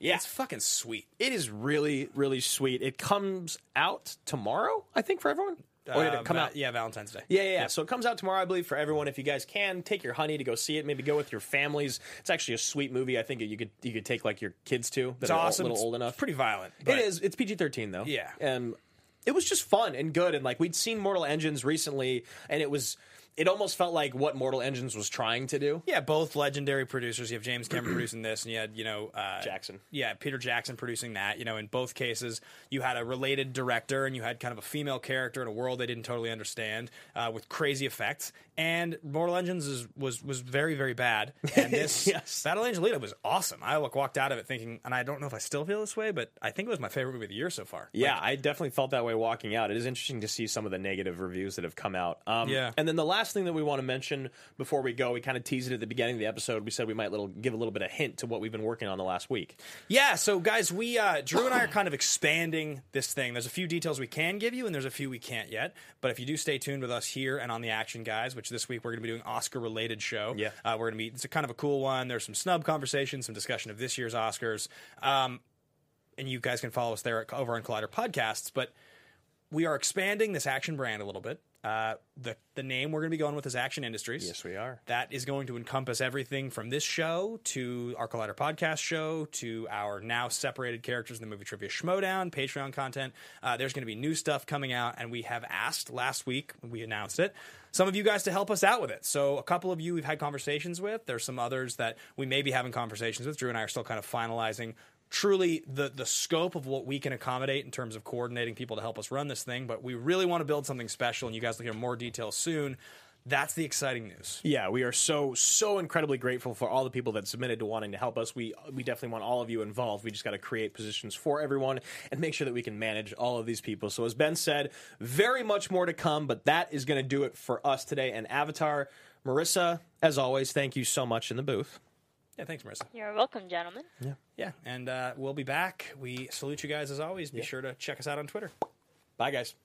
Yeah. It's fucking sweet. It is really, really sweet. It comes out tomorrow, I think, for everyone. Or did Uh, it come Va- out? Yeah, Valentine's Day. Yeah, yeah, yeah. So it comes out tomorrow, I believe, for everyone. If you guys can, take your honey to go see it. Maybe go with your families. It's actually a sweet movie. I think you could you could take like your kids to. That It's are awesome. A little It's old enough. pretty violent. It but- is. It's P G thirteen though. Yeah. And it was just fun and good. And like we'd seen Mortal Engines recently, and it was. It almost felt like what Mortal Engines was trying to do. Yeah, both legendary producers. You have James Cameron producing this, and you had, you know, uh, Jackson. Yeah, Peter Jackson producing that. You know, in both cases, you had a related director, and you had kind of a female character in a world they didn't totally understand, uh, with crazy effects. And Mortal Engines is, was was very very bad. And this Yes. Battle Angelita was awesome. I like, walked out of it thinking, and I don't know if I still feel this way, but I think it was my favorite movie of the year so far. Yeah, Like, I definitely felt that way walking out. It is interesting to see some of the negative reviews that have come out. Um, Yeah. And then the last thing that we want to mention before we go, we kind of teased it at the beginning of the episode. We said we might little give a little bit of hint to what we've been working on the last week. Yeah, so guys, we uh, Drew and I are kind of expanding this thing. There's a few details we can give you, and there's a few we can't yet. But if you do stay tuned with us here and on the Action Guys, which this week we're going to be doing Oscar-related show. Yeah. uh, we're going to be. It's a kind of a cool one. There's some snub conversation, some discussion of this year's Oscars, um, and you guys can follow us there at, over on Collider Podcasts. But we are expanding this Action brand a little bit. Uh, the the name we're going to be going with is Action Industries. Yes, we are. That is going to encompass everything from this show to our Collider podcast show to our now separated characters in the Movie Trivia Schmodown, Patreon content. Uh, there's going to be new stuff coming out, and we have asked last week when we announced it, some of you guys to help us out with it. So a couple of you we've had conversations with. There's some others that we may be having conversations with. Drew and I are still kind of finalizing truly the the scope of what we can accommodate in terms of coordinating people to help us run this thing, but we really want to build something special, and you guys will hear more details soon. That's the exciting news. Yeah, we are so, so incredibly grateful for all the people that submitted to wanting to help us. We we definitely want all of you involved. We just got to create positions for everyone and make sure that we can manage all of these people. So as Ben said, very much more to come, but that is going to do it for us today. And Avatar, Marissa, as always, thank you so much in the booth. Yeah, thanks, Marissa. You're welcome, gentlemen. Yeah. Yeah, and uh, we'll be back. We salute you guys as always. Be Yeah. sure to check us out on Twitter. Bye, guys.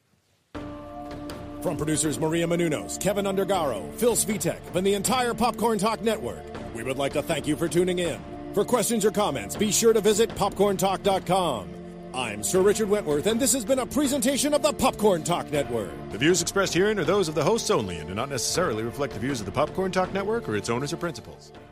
From producers Maria Menounos, Kevin Undergaro, Phil Svitek, and the entire Popcorn Talk Network, we would like to thank you for tuning in. For questions or comments, be sure to visit popcorn talk dot com. I'm Sir Richard Wentworth, and this has been a presentation of the Popcorn Talk Network. The views expressed herein are those of the hosts only and do not necessarily reflect the views of the Popcorn Talk Network or its owners or principals.